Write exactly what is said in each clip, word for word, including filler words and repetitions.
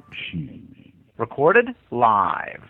Cheese. Recorded live.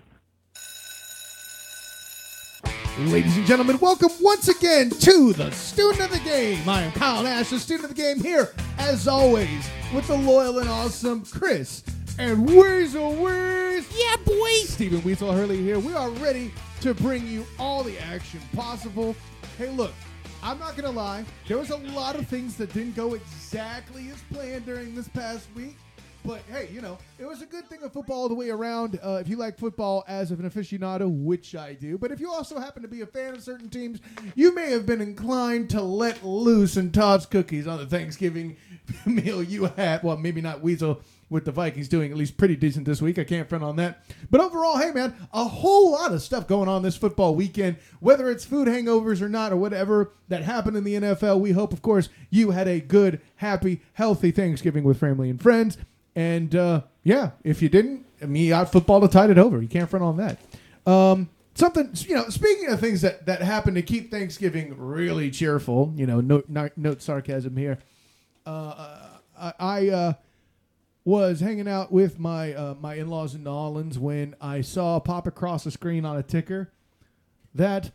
Ladies and gentlemen, welcome once again to the Student of the Game. I am Kyle Nash, the Student of the Game, here, as always, with the loyal and awesome Chris and Weasel Wiz. Yeah, boy! Stephen Weasel Hurley here. We are ready to bring you all the action possible. Hey, look, I'm not going to lie. There was a lot of things that didn't go exactly as planned during this past week. But, hey, you know, it was a good thing of football all the way around. Uh, if you like football as an aficionado, which I do, but if you also happen to be a fan of certain teams, you may have been inclined to let loose and toss cookies on the Thanksgiving meal you had. Well, maybe not Weasel with the Vikings doing at least pretty decent this week. I can't front on that. But overall, hey, man, a whole lot of stuff going on this football weekend, whether it's food hangovers or not or whatever that happened in the N F L. We hope, of course, you had a good, happy, healthy Thanksgiving with family and friends. And, uh, yeah, if you didn't, me out football to tide it over. You can't front on that. Um, something, you know, speaking of things that, that happen to keep Thanksgiving really cheerful, you know, note, note, note sarcasm here. Uh, I, I uh, was hanging out with my uh, my in-laws in New Orleans when I saw pop across the screen on a ticker that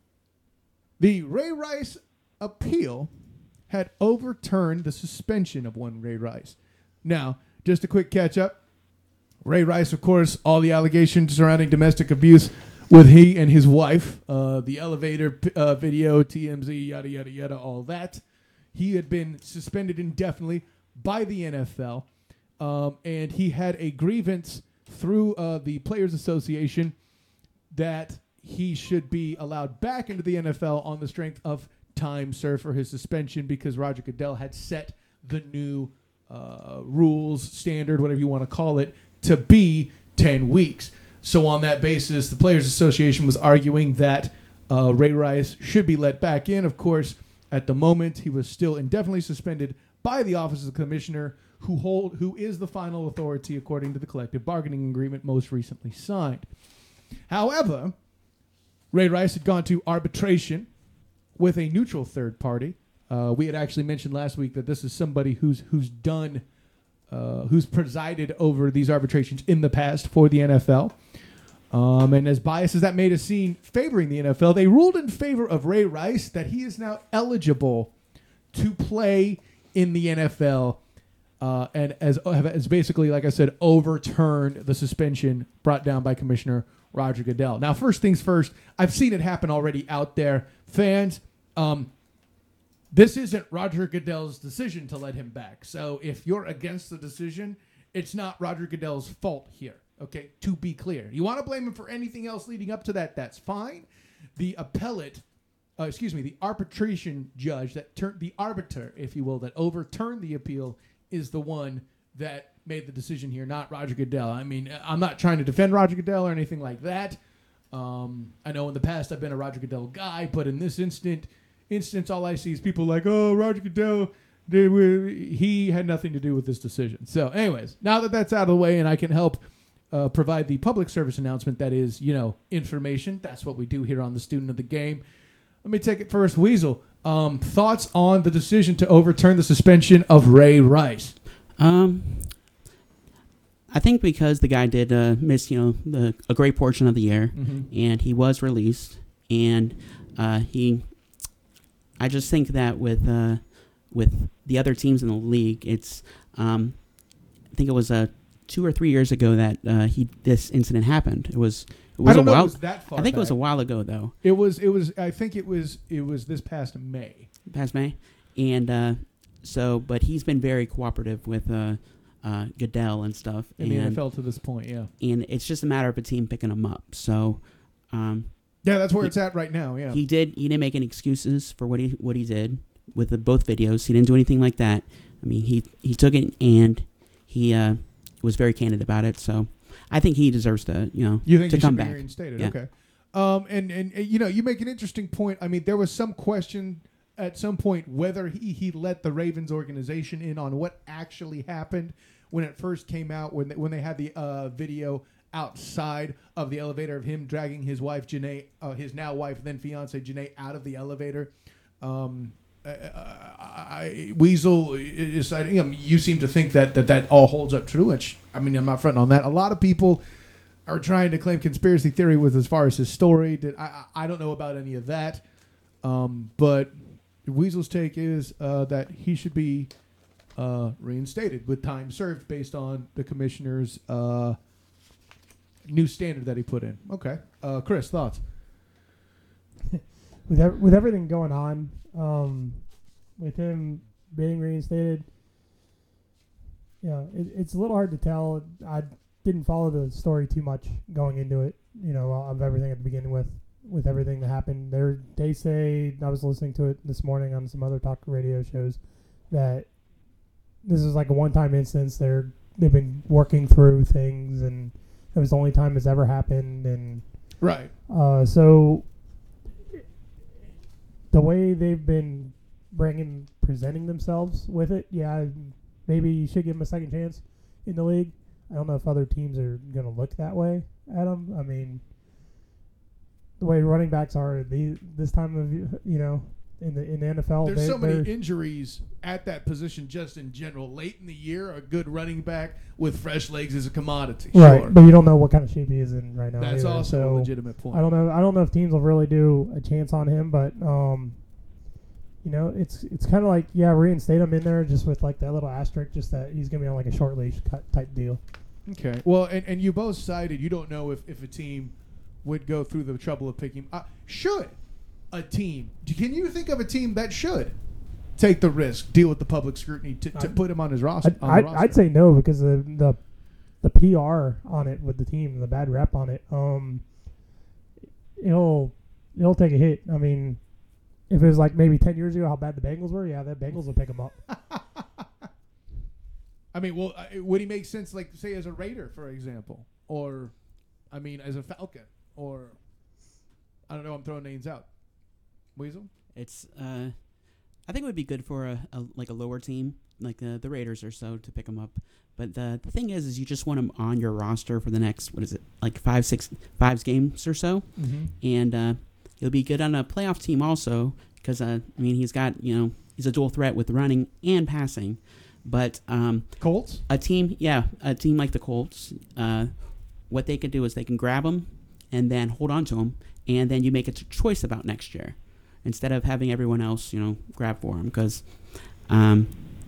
the Ray Rice appeal had overturned the suspension of one Ray Rice. Now, just a quick catch up. Ray Rice, of course, all the allegations surrounding domestic abuse with he and his wife, uh, the elevator uh, video, T M Z, yada, yada, yada, all that. He had been suspended indefinitely by the N F L, um, and he had a grievance through uh, the Players Association that he should be allowed back into the N F L on the strength of time served for his suspension because Roger Goodell had set the new Uh, rules, standard, whatever you want to call it, to be ten weeks. So on that basis, the Players Association was arguing that uh, Ray Rice should be let back in. Of course, at the moment, he was still indefinitely suspended by the Office of the Commissioner, who hold who is the final authority according to the collective bargaining agreement most recently signed. However, Ray Rice had gone to arbitration with a neutral third party. Uh, we had actually mentioned last week that this is somebody who's who's done, uh, who's presided over these arbitrations in the past for the N F L. Um, and as biased as that made us seem favoring the N F L, they ruled in favor of Ray Rice that he is now eligible to play in the N F L. Uh, and as, as basically, like I said, overturned the suspension brought down by Commissioner Roger Goodell. Now, first things first, I've seen it happen already out there. Fans, um, this isn't Roger Goodell's decision to let him back. So if you're against the decision, it's not Roger Goodell's fault here. Okay, to be clear. You want to blame him for anything else leading up to that, that's fine. The appellate, uh, excuse me, the arbitration judge, that tur- the arbiter, if you will, that overturned the appeal is the one that made the decision here, not Roger Goodell. I mean, I'm not trying to defend Roger Goodell or anything like that. Um, I know in the past I've been a Roger Goodell guy, but in this instant... instance, all I see is people like, oh, Roger Goodell, they were, he had nothing to do with this decision. So anyways, now that that's out of the way and I can help uh, provide the public service announcement that is, you know, information, that's what we do here on the Student of the Game. Let me take it first. Weasel, um, thoughts on the decision to overturn the suspension of Ray Rice? Um, I think because the guy did uh, miss, you know, the, a great portion of the year, mm-hmm. and he was released, and uh, he... I just think that with uh, with the other teams in the league, it's um, I think it was uh, two or three years ago that uh, he this incident happened. It was it was I don't a know while. if it was that far I think back. it was a while ago though. It was it was I think it was it was this past May. Past May, and uh, so but he's been very cooperative with uh, uh, Goodell and stuff. In and, the N F L to this point, yeah. And it's just a matter of a team picking him up. So. Um, Yeah, that's where he, it's at right now. Yeah, he did. He didn't make any excuses for what he what he did with the, both videos. He didn't do anything like that. I mean, he he took it and he uh, was very candid about it. So I think he deserves to you know you think to he come should back. be reinstated? Yeah. Okay. Um, and, and and you know you make an interesting point. I mean, there was some question at some point whether he he let the Ravens organization in on what actually happened when it first came out when they, when they had the uh, video outside of the elevator of him dragging his wife Janae, uh, his now wife then fiance Janae, out of the elevator. Um, I, Weasel is citing. I mean, you seem to think that, that that all holds up true, which, I mean, I'm not fronting on that. A lot of people are trying to claim conspiracy theory with as far as his story. Did I, I don't know about any of that. Um, but Weasel's take is uh, that he should be uh, reinstated with time served based on the commissioner's uh, new standard that he put in. Okay. Uh, Chris, thoughts? with, ev- with everything going on, um, with him being reinstated, yeah, it, it's a little hard to tell. I didn't follow the story too much going into it, you know, of everything at the beginning with, with everything that happened. There, they say, I was listening to it this morning on some other talk radio shows, that this is like a one-time instance. They're, they've been working through things, and it was the only time it's ever happened. And Right. Uh, so the way they've been bringing, presenting themselves with it, yeah, maybe you should give them a second chance in the league. I don't know if other teams are going to look that way at them. I mean, the way running backs are the, this time of, you know, in the in the N F L. There's so many injuries at that position just in general. Late in the year, a good running back with fresh legs is a commodity. Right, Sure. but you don't know what kind of shape he is in right now. That's either. also so a legitimate point. I don't know. I don't know if teams will really do a chance on him, but um, you know, it's it's kind of like, yeah, reinstate him in there just with like that little asterisk, just that he's gonna be on like a short leash cut type deal. Okay. Well, and, and you both cited you don't know if, if a team would go through the trouble of picking. Uh, should a team? Can you think of a team that should take the risk, deal with the public scrutiny to, to put him on his roster? I'd, on the I'd, roster? I'd say no, because the, the the P R on it with the team, the bad rep on it, um, it'll it'll take a hit. I mean, if it was like maybe ten years ago how bad the Bengals were, yeah, the Bengals will pick him up. I mean, well, uh, would he make sense, like, say, as a Raider, for example? Or, I mean, as a Falcon? Or, I don't know, I'm throwing names out. Weasel? It's, uh, I think it would be good for a, a like a lower team, like the, the Raiders or so, to pick him up. But the the thing is, is you just want him on your roster for the next, what is it, like five, six, five games or so. Mm-hmm. And uh, he'll be good on a playoff team also, because, uh, I mean, he's got, you know, he's a dual threat with running and passing. But um, Colts? a team, yeah, a team like the Colts, uh, what they can do is they can grab him and then hold on to him, and then you make a t- choice about next year instead of having everyone else, you know, grab for him, because um,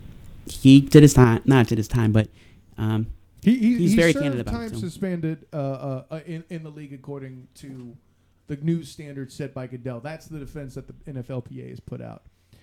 he did his time, not did his time, but um, He, he, he's he very served candid about time it. So. suspended uh, uh, uh, in, in the league according to the new standards set by Goodell. That's the defense that the N F L P A has put out.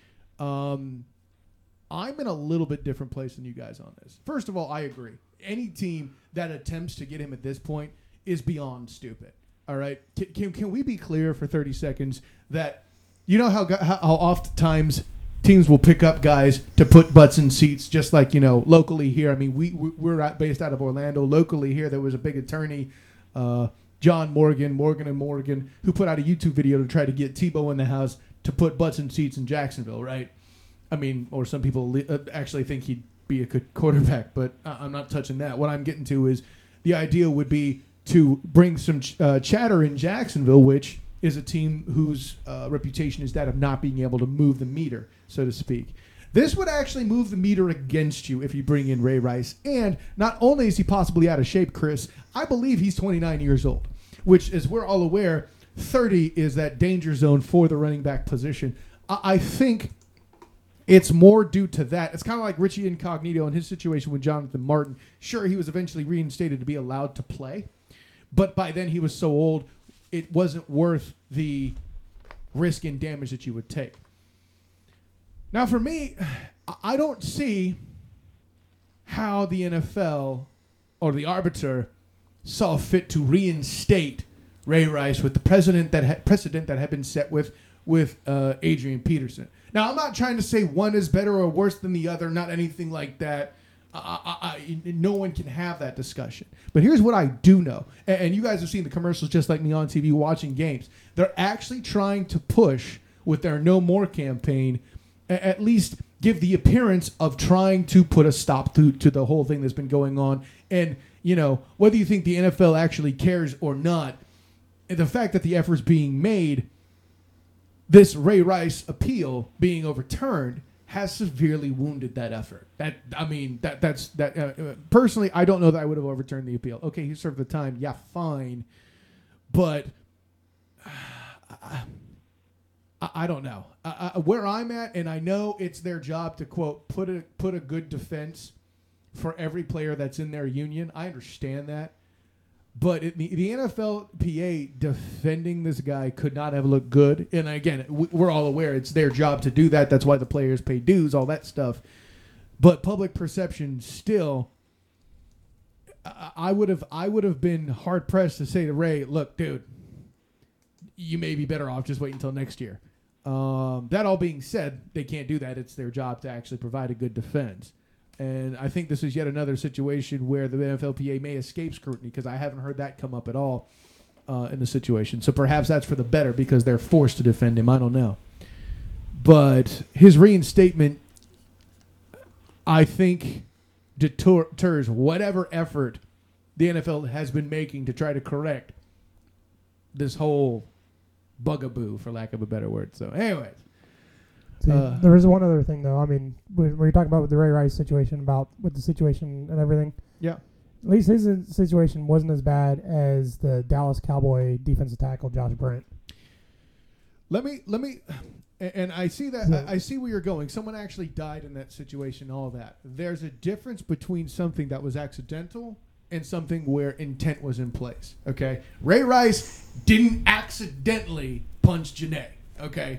Um, I'm in a little bit different place than you guys on this. First of all, I agree. Any team that attempts to get him at this point is beyond stupid. All right? Can, can, can we be clear for thirty seconds that you know how, how, how oftentimes teams will pick up guys to put butts in seats, just like, you know, locally here. I mean, we, we, we're at, based out of Orlando. Locally here, there was a big attorney, uh, John Morgan, Morgan and Morgan, who put out a YouTube video to try to get Tebow in the house to put butts in seats in Jacksonville, right? I mean, or some people li- uh, actually think he'd be a good quarterback, but uh, I'm not touching that. What I'm getting to is the idea would be to bring some ch- uh, chatter in Jacksonville, which is a team whose uh, reputation is that of not being able to move the meter, so to speak. This would actually move the meter against you if you bring in Ray Rice. And not only is he possibly out of shape, Chris, I believe he's twenty-nine years old, which, as we're all aware, thirty is that danger zone for the running back position. I, I think it's more due to that. It's kind of like Richie Incognito in his situation with Jonathan Martin. Sure, he was eventually reinstated to be allowed to play, but by then he was so old, it wasn't worth the risk and damage that you would take. Now, for me, I don't see how the N F L or the arbiter saw fit to reinstate Ray Rice with the precedent that ha- precedent that had been set with with uh, Adrian Peterson. Now, I'm not trying to say one is better or worse than the other, not anything like that. I, I, I, no one can have that discussion. But here's what I do know, and, and you guys have seen the commercials just like me on T V watching games. They're actually trying to push with their No More campaign, a- at least give the appearance of trying to put a stop to, to the whole thing that's been going on. And, you know, whether you think the N F L actually cares or not, the fact that the effort's being made, this Ray Rice appeal being overturned has severely wounded that effort. That I mean, that that's that. Uh, personally, I don't know that I would have overturned the appeal. Okay, he served the time. Yeah, fine, but uh, I, I don't know uh, uh, where I'm at, and I know it's their job to quote put a put a good defense for every player that's in their union. I understand that. But it, the, the N F L P A defending this guy could not have looked good. And again, we, we're all aware it's their job to do that. That's why the players pay dues, all that stuff. But public perception still, I, I would have I would have been hard pressed to say to Ray, look, dude, you may be better off just waiting until next year. Um, that all being said, they can't do that. It's their job to actually provide a good defense. And I think this is yet another situation where the N F L P A may escape scrutiny because I haven't heard that come up at all uh, in the situation. So perhaps that's for the better because they're forced to defend him. I don't know. But his reinstatement, I think, deters whatever effort the N F L has been making to try to correct this whole bugaboo, for lack of a better word. So anyways. See, Uh, there is one other thing, though. I mean, when you're talking about with the Ray Rice situation, about with the situation and everything, Yeah. at least his situation wasn't as bad as the Dallas Cowboy defensive tackle Josh Brent. Let me let me, and, and I see that So- I, I see where you're going. Someone actually died in that situation. All that. There's a difference between something that was accidental and something where intent was in place. Okay, Ray Rice didn't accidentally punch Janae. Okay,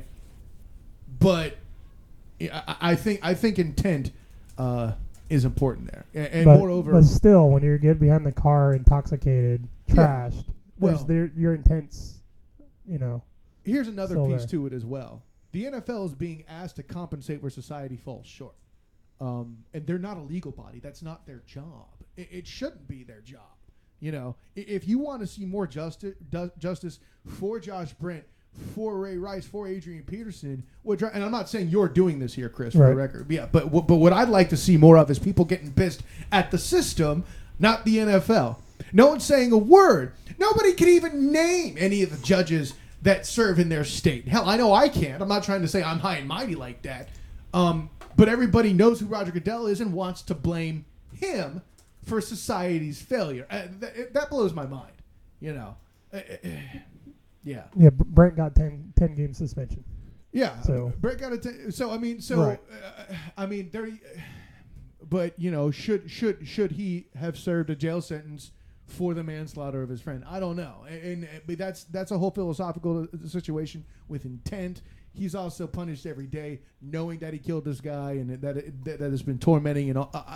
but I, I think I think intent uh, is important there, and, and but, moreover, but still, when you're getting behind the car intoxicated, Yeah. trashed, Well- there's there, your intents, you know. here's another Still piece there. to it as well. The N F L is being asked to compensate where society falls short. Um, and they're not a legal body. That's not their job. It, it shouldn't be their job. You know, I- if you want to see more justice, du- justice for Josh Brent, for Ray Rice, for Adrian Peterson, which, and I'm not saying you're doing this here, Chris, for the Right. record. Yeah, but w- but what I'd like to see more of is people getting pissed at the system, not the N F L. No one's saying a word. Nobody can even name any of the judges that serve in their state. Hell, I know I can't. I'm not trying to say I'm high and mighty like that. Um, but everybody knows who Roger Goodell is and wants to blame him for society's failure. Uh, th- that blows my mind. You know. Uh, uh, yeah. Yeah, Br- Brent got ten, ten game suspension. Yeah. So- Brett got a t- so I mean so Right. uh, I mean there but you know should should should he have served a jail sentence for the manslaughter of his friend? I don't know. And, and but that's that's a whole philosophical situation with intent. He's also punished every day knowing that he killed this guy and that it, that, that has been tormenting and all. Uh,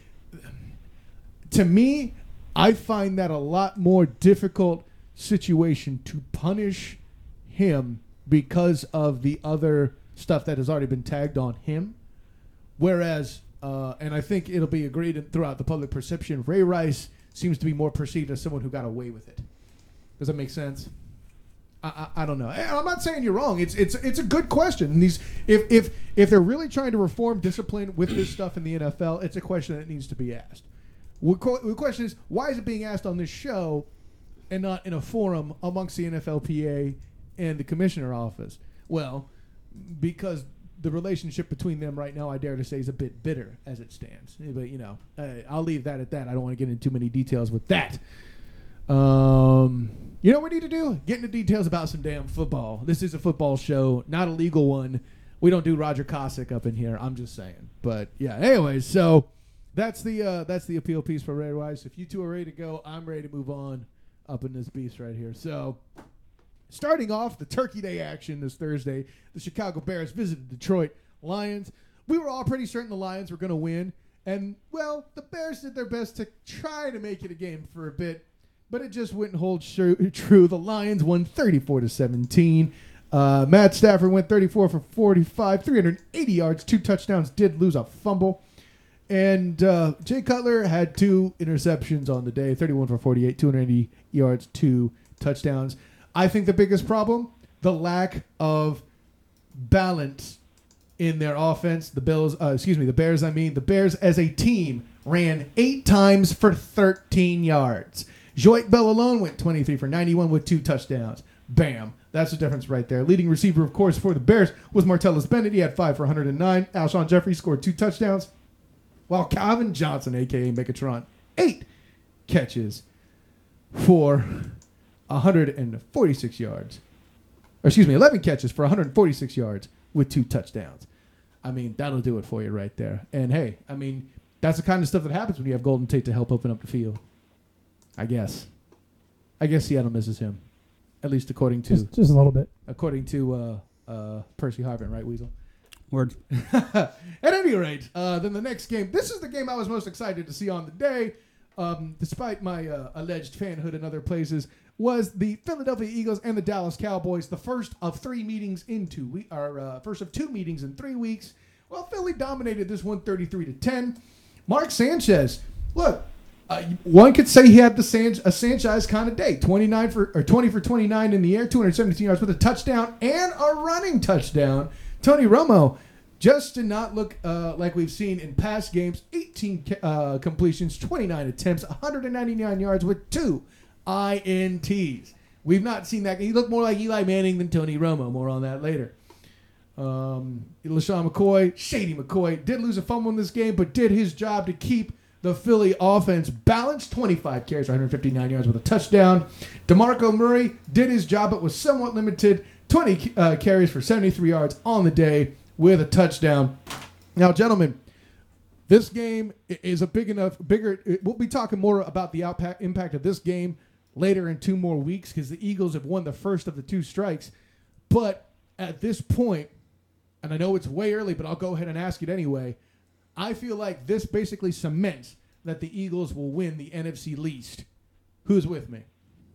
to me, I find that a lot more difficult situation to punish him because of the other stuff that has already been tagged on him. Whereas, uh, and I think it'll be agreed in- throughout the public perception, Ray Rice seems to be more perceived as someone who got away with it. Does that make sense? I, I, I don't know. And I'm not saying you're wrong. It's it's it's a good question. And these, if if if they're really trying to reform discipline with this stuff in the N F L, it's a question that needs to be asked. The qu- the question is, why is it being asked on this show and not in a forum amongst the N F L P A and the commissioner office? Well, because the relationship between them right now, I dare to say, is a bit bitter as it stands. But, you know, uh, I'll leave that at that. I don't want to get into too many details with that. Um, you know what we need to do? Get into details about some damn football. This is a football show, not a legal one. We don't do Roger Cossack up in here. I'm just saying. But, yeah, anyways, so that's the uh, that's the appeal piece for Ray Rice. If you two are ready to go, I'm ready to move on up in this beast right here. So, starting off the Turkey Day action this Thursday, the Chicago Bears visited Detroit Lions. We were all pretty certain the Lions were going to win. And, well, the Bears did their best to try to make it a game for a bit, but it just wouldn't hold true. true. The Lions won thirty-four to seventeen. Uh, Matt Stafford went thirty-four for forty-five, three hundred eighty yards, two touchdowns, did lose a fumble. And uh, Jay Cutler had two interceptions on the day, thirty-one for forty-eight, two hundred eighty yards, two touchdowns. I think the biggest problem, the lack of balance in their offense. The Bills, uh, excuse me, the Bears, I mean, the Bears as a team ran eight times for thirteen yards. Joique Bell alone went twenty-three for ninety-one with two touchdowns. Bam. That's the difference right there. Leading receiver, of course, for the Bears was Martellus Bennett. He had five for one hundred nine. Alshon Jeffrey scored two touchdowns, while Calvin Johnson, a k a. Megatron, eight catches for one hundred forty-six yards. Or excuse me, eleven catches for one hundred forty-six yards with two touchdowns. I mean, that'll do it for you right there. And, hey, I mean, that's the kind of stuff that happens when you have Golden Tate to help open up the field. I guess. I guess Seattle misses him. At least according to just, just a little bit. According to uh, uh, Percy Harvin, right, Weasel? Word. At any rate, uh, then the next game. This is the game I was most excited to see on the day, um, despite my uh, alleged fanhood in other places, was the Philadelphia Eagles and the Dallas Cowboys. The first of three meetings in two weeks, or uh, first of two meetings in three weeks. Well, Philly dominated this one, thirty-three to ten. Mark Sanchez, look. Uh, one could say he had the San- a Sanchez kind of day, twenty-nine for or twenty for twenty-nine in the air, two hundred seventeen yards with a touchdown and a running touchdown. Tony Romo just did not look uh, like we've seen in past games. eighteen uh, completions, twenty-nine attempts, one hundred ninety-nine yards with two I N Ts. We've not seen that. He looked more like Eli Manning than Tony Romo. More on that later. Um, LaShawn McCoy, Shady McCoy, did lose a fumble in this game, but did his job to keep the Philly offense balanced. twenty-five carries for one hundred fifty-nine yards with a touchdown. DeMarco Murray did his job, but was somewhat limited. twenty uh, carries for seventy-three yards on the day with a touchdown. Now, gentlemen, this game is a big enough, bigger. We'll be talking more about the outpack, impact of this game later in two more weeks because the Eagles have won the first of the two strikes. But at this point, and I know it's way early, but I'll go ahead and ask it anyway. I feel like this basically cements that the Eagles will win the N F C least. Who's with me?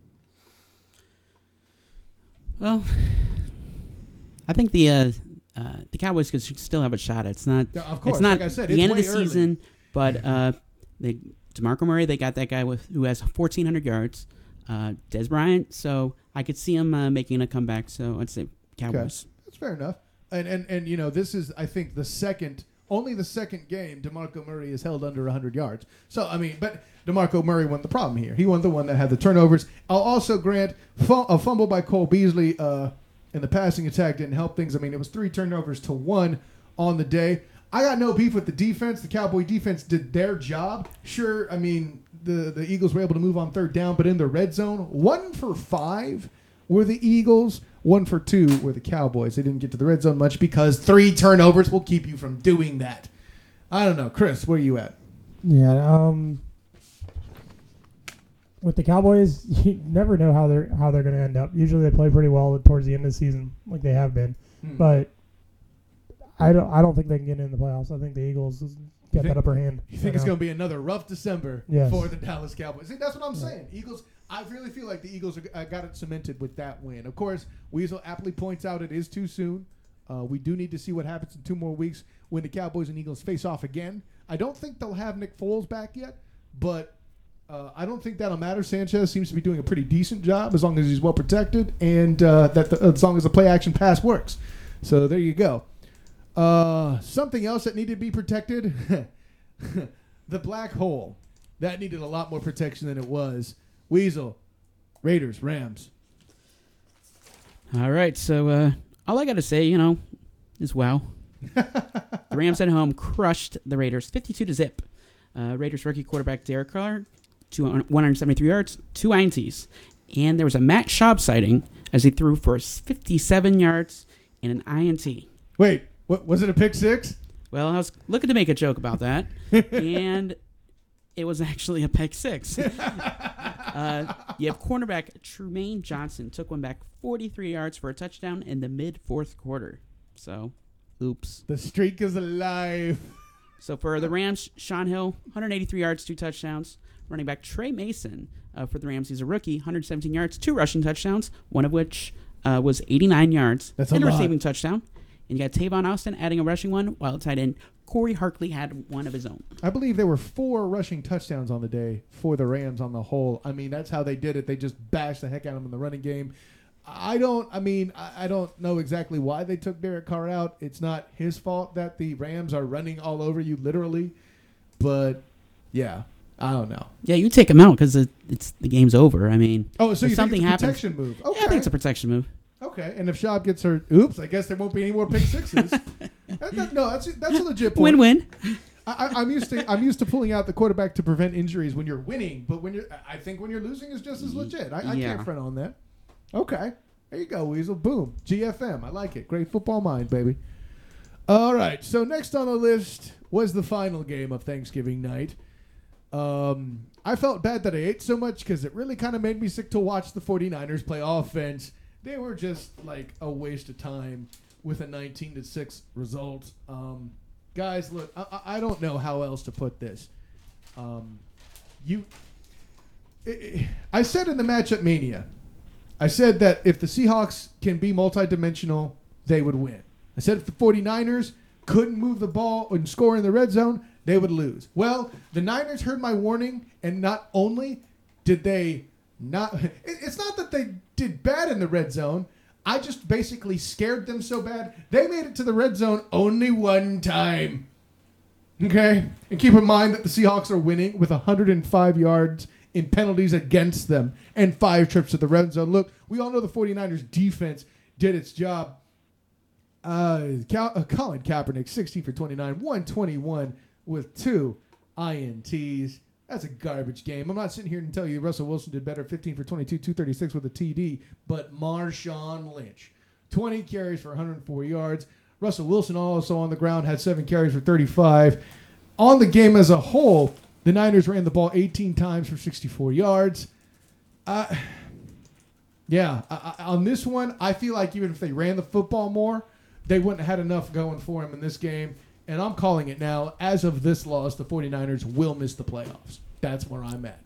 Well, I think the uh, uh, the Cowboys could still have a shot. It's not. Yeah, of course, it's not like I said, the it's end of way the early. season, but uh, they DeMarco Murray, they got that guy with who has fourteen hundred yards. Uh, Des Bryant, so I could see him uh, making a comeback. So I'd say Cowboys. Okay. That's fair enough. And and and you know, this is I think the second. Only the second game DeMarco Murray is held under one hundred yards. So, I mean, but DeMarco Murray won the problem here. He won the one that had the turnovers. I'll also grant a fumble by Cole Beasley uh, in the passing attack didn't help things. I mean, it was three turnovers to one on the day. I got no beef with the defense. The Cowboy defense did their job. Sure, I mean, the, the Eagles were able to move on third down, but in the red zone, one for five were the Eagles. One for two were the Cowboys. They didn't get to the red zone much because three turnovers will keep you from doing that. I don't know. Chris, where are you at? Yeah, um, with the Cowboys, you never know how they're how they're going to end up. Usually, they play pretty well towards the end of the season, like they have been. Hmm. But I don't I don't think they can get in the playoffs. I think the Eagles get think, that upper hand. You think it's going to be another rough December yes. for the Dallas Cowboys? See, that's what I'm yeah. saying. Eagles. I really feel like the Eagles are, uh, got it cemented with that win. Of course, Weasel aptly points out it is too soon. Uh, we do need to see what happens in two more weeks when the Cowboys and Eagles face off again. I don't think they'll have Nick Foles back yet, but uh, I don't think that'll matter. Sanchez seems to be doing a pretty decent job as long as he's well protected and uh, that the, as long as the play-action pass works. So there you go. Uh, something else that needed to be protected, the black hole. That needed a lot more protection than it was. Weasel, Raiders, Rams. All right, so uh, all I got to say, you know, is wow. The Rams at home crushed the Raiders fifty-two to zip. Uh, Raiders rookie quarterback Derek Carr, one hundred seventy-three yards, two I N Ts. And there was a Matt Schaub sighting as he threw for fifty-seven yards and an I N T. Wait, what, was it a pick six? Well, I was looking to make a joke about that, and it was actually a pick six. uh, you have cornerback Trumaine Johnson took one back forty-three yards for a touchdown in the mid-fourth quarter. So, oops. The streak is alive. So for the Rams, Sean Hill, one hundred eighty-three yards, two touchdowns. Running back Trey Mason uh, for the Rams, he's a rookie, one hundred seventeen yards, two rushing touchdowns, one of which uh, was eighty-nine yards. That's a and a lot. receiving touchdown. And you got Tavon Austin adding a rushing one, while tight end Corey Harkley had one of his own. I believe there were four rushing touchdowns on the day for the Rams on the whole. I mean, that's how they did it. They just bashed the heck out of them in the running game. I don't, I mean, I don't know exactly why they took Derek Carr out. It's not his fault that the Rams are running all over you, literally. But, yeah, I don't know. Yeah, you take him out because it, it's the game's over. I mean, oh, so you something think it's a happens, protection move? Okay. Yeah, I think it's a protection move. Okay, and if Schaub gets hurt, oops, I guess there won't be any more pick sixes. that, that, no, that's that's a legit point. Win-win. I, I'm used to I'm used to pulling out the quarterback to prevent injuries when you're winning, but when you're I think when you're losing is just as legit. I, I Yeah. can't front on that. Okay, there you go, Weasel. Boom, G F M. I like it. Great football mind, baby. All right, so next on the list was the final game of Thanksgiving night. Um, I felt bad that I ate so much because it really kind of made me sick to watch the 49ers play offense. They were just like a waste of time with a nineteen to six result. Um, guys, look, I, I don't know how else to put this. Um, you, it, it, I said in the Matchup Mania, I said that if the Seahawks can be multidimensional, they would win. I said if the 49ers couldn't move the ball and score in the red zone, they would lose. Well, the Niners heard my warning, and not only did they not... It, it's not that they did bad in the red zone. I just basically scared them so bad, they made it to the red zone only one time. Okay? And keep in mind that the Seahawks are winning with one hundred five yards in penalties against them and five trips to the red zone. Look, we all know the 49ers defense did its job. Uh, Cal- uh, Colin Kaepernick, sixteen for twenty-nine, one twenty-one with two I N Ts. That's a garbage game. I'm not sitting here and tell you Russell Wilson did better, fifteen for twenty-two, two thirty-six with a T D, but Marshawn Lynch, twenty carries for one hundred four yards. Russell Wilson also on the ground had seven carries for thirty-five. On the game as a whole, the Niners ran the ball eighteen times for sixty-four yards. Uh, yeah, I, I, on this one, I feel like even if they ran the football more, they wouldn't have had enough going for them in this game. And I'm calling it now. As of this loss, the 49ers will miss the playoffs. That's where I'm at.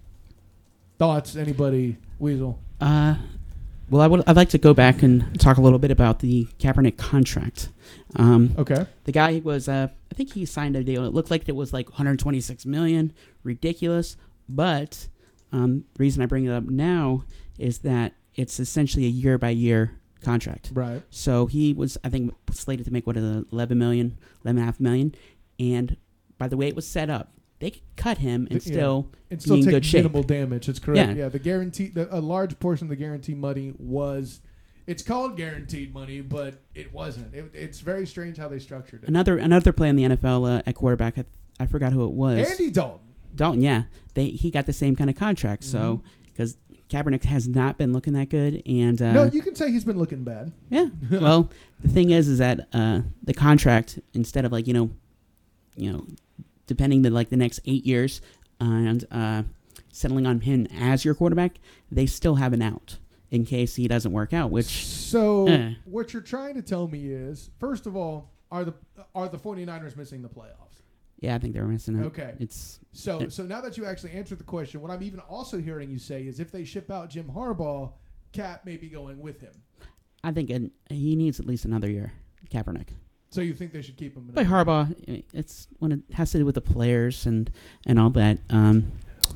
Thoughts? Anybody? Weasel? Uh, well, I would, I'd like to go back and talk a little bit about the Kaepernick contract. Um, Okay. The guy was, uh, I think he signed a deal. It looked like it was like one hundred twenty-six million dollars. Ridiculous. But um, the reason I bring it up now is that it's essentially a year-by-year contract. Right. So he was, I think, slated to make, what, eleven million dollars, eleven point five million dollars. And by the way it was set up, they could cut him and Yeah. still And still be in take good shape. minimal damage. It's correct. Yeah. Yeah. The guarantee, the, a large portion of the guarantee money was, it's called guaranteed money, but it wasn't. It, it's very strange how they structured it. Another another play in the N F L uh, at quarterback, I, I forgot who it was. Andy Dalton. Dalton, yeah. They He got the same kind of contract. Mm-hmm. So, because Kaepernick has not been looking that good. And uh, No, you can say he's been looking bad. yeah. Well, the thing is, is that uh, the contract, instead of like, you know, you know, depending the like the next eight years and uh, settling on him as your quarterback, they still have an out in case he doesn't work out, which So eh. what you're trying to tell me is, first of all, are the are the 49ers missing the playoffs? yeah, I think they're missing it. Okay. It's So so now that you actually answered the question, what I'm even also hearing you say is if they ship out Jim Harbaugh, Cap may be going with him. I think it, he needs at least another year, Kaepernick. So you think they should keep him? But Harbaugh, it's when it has to do with the players and, and all that. Um,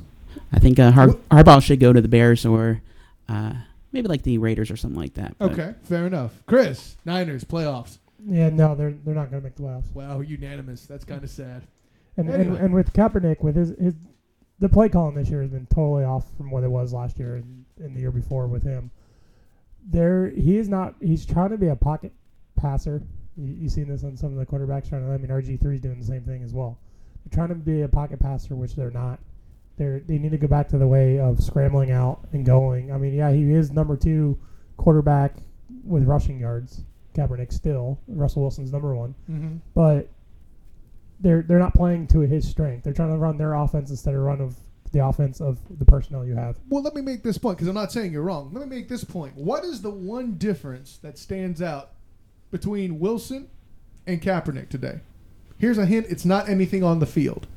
I think uh, Har- Harbaugh should go to the Bears or uh, maybe like the Raiders or something like that. But Okay, fair enough. Chris, Niners playoffs. Yeah, no, they're they're not going to make the playoffs. Wow, unanimous. That's kind of sad. And, Anyway. and and with Kaepernick, with his, his the play calling this year has been totally off from what it was last year and, and the year before with him. There, he is not. He's trying to be a pocket passer. You, you seen this on some of the quarterbacks trying to. I mean, R G three is doing the same thing as well. They're trying to be a pocket passer, which they're not. They they need to go back to the way of scrambling out and going. I mean, yeah, he is number two quarterback with rushing yards. Kaepernick still. Russell Wilson's number one. Mm-hmm. But they're they're not playing to his strength. They're trying to run their offense instead of run of the offense of the personnel you have. Well, let me make this point because I'm not saying you're wrong. Let me make this point. What is the one difference that stands out between Wilson and Kaepernick today? Here's a hint. It's not anything on the field.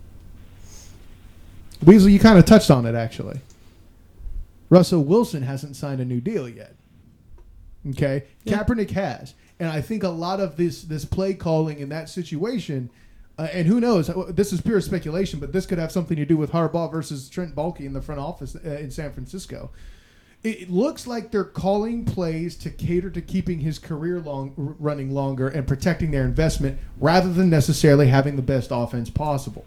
Weasel, you kind of touched on it, actually. Russell Wilson hasn't signed a new deal yet. Okay? Yeah. Kaepernick has. And I think a lot of this this play calling in that situation, uh, and who knows, this is pure speculation, but this could have something to do with Harbaugh versus Trent Baalke in the front office uh, in San Francisco. It, it looks like they're calling plays to cater to keeping his career long r- running longer and protecting their investment rather than necessarily having the best offense possible.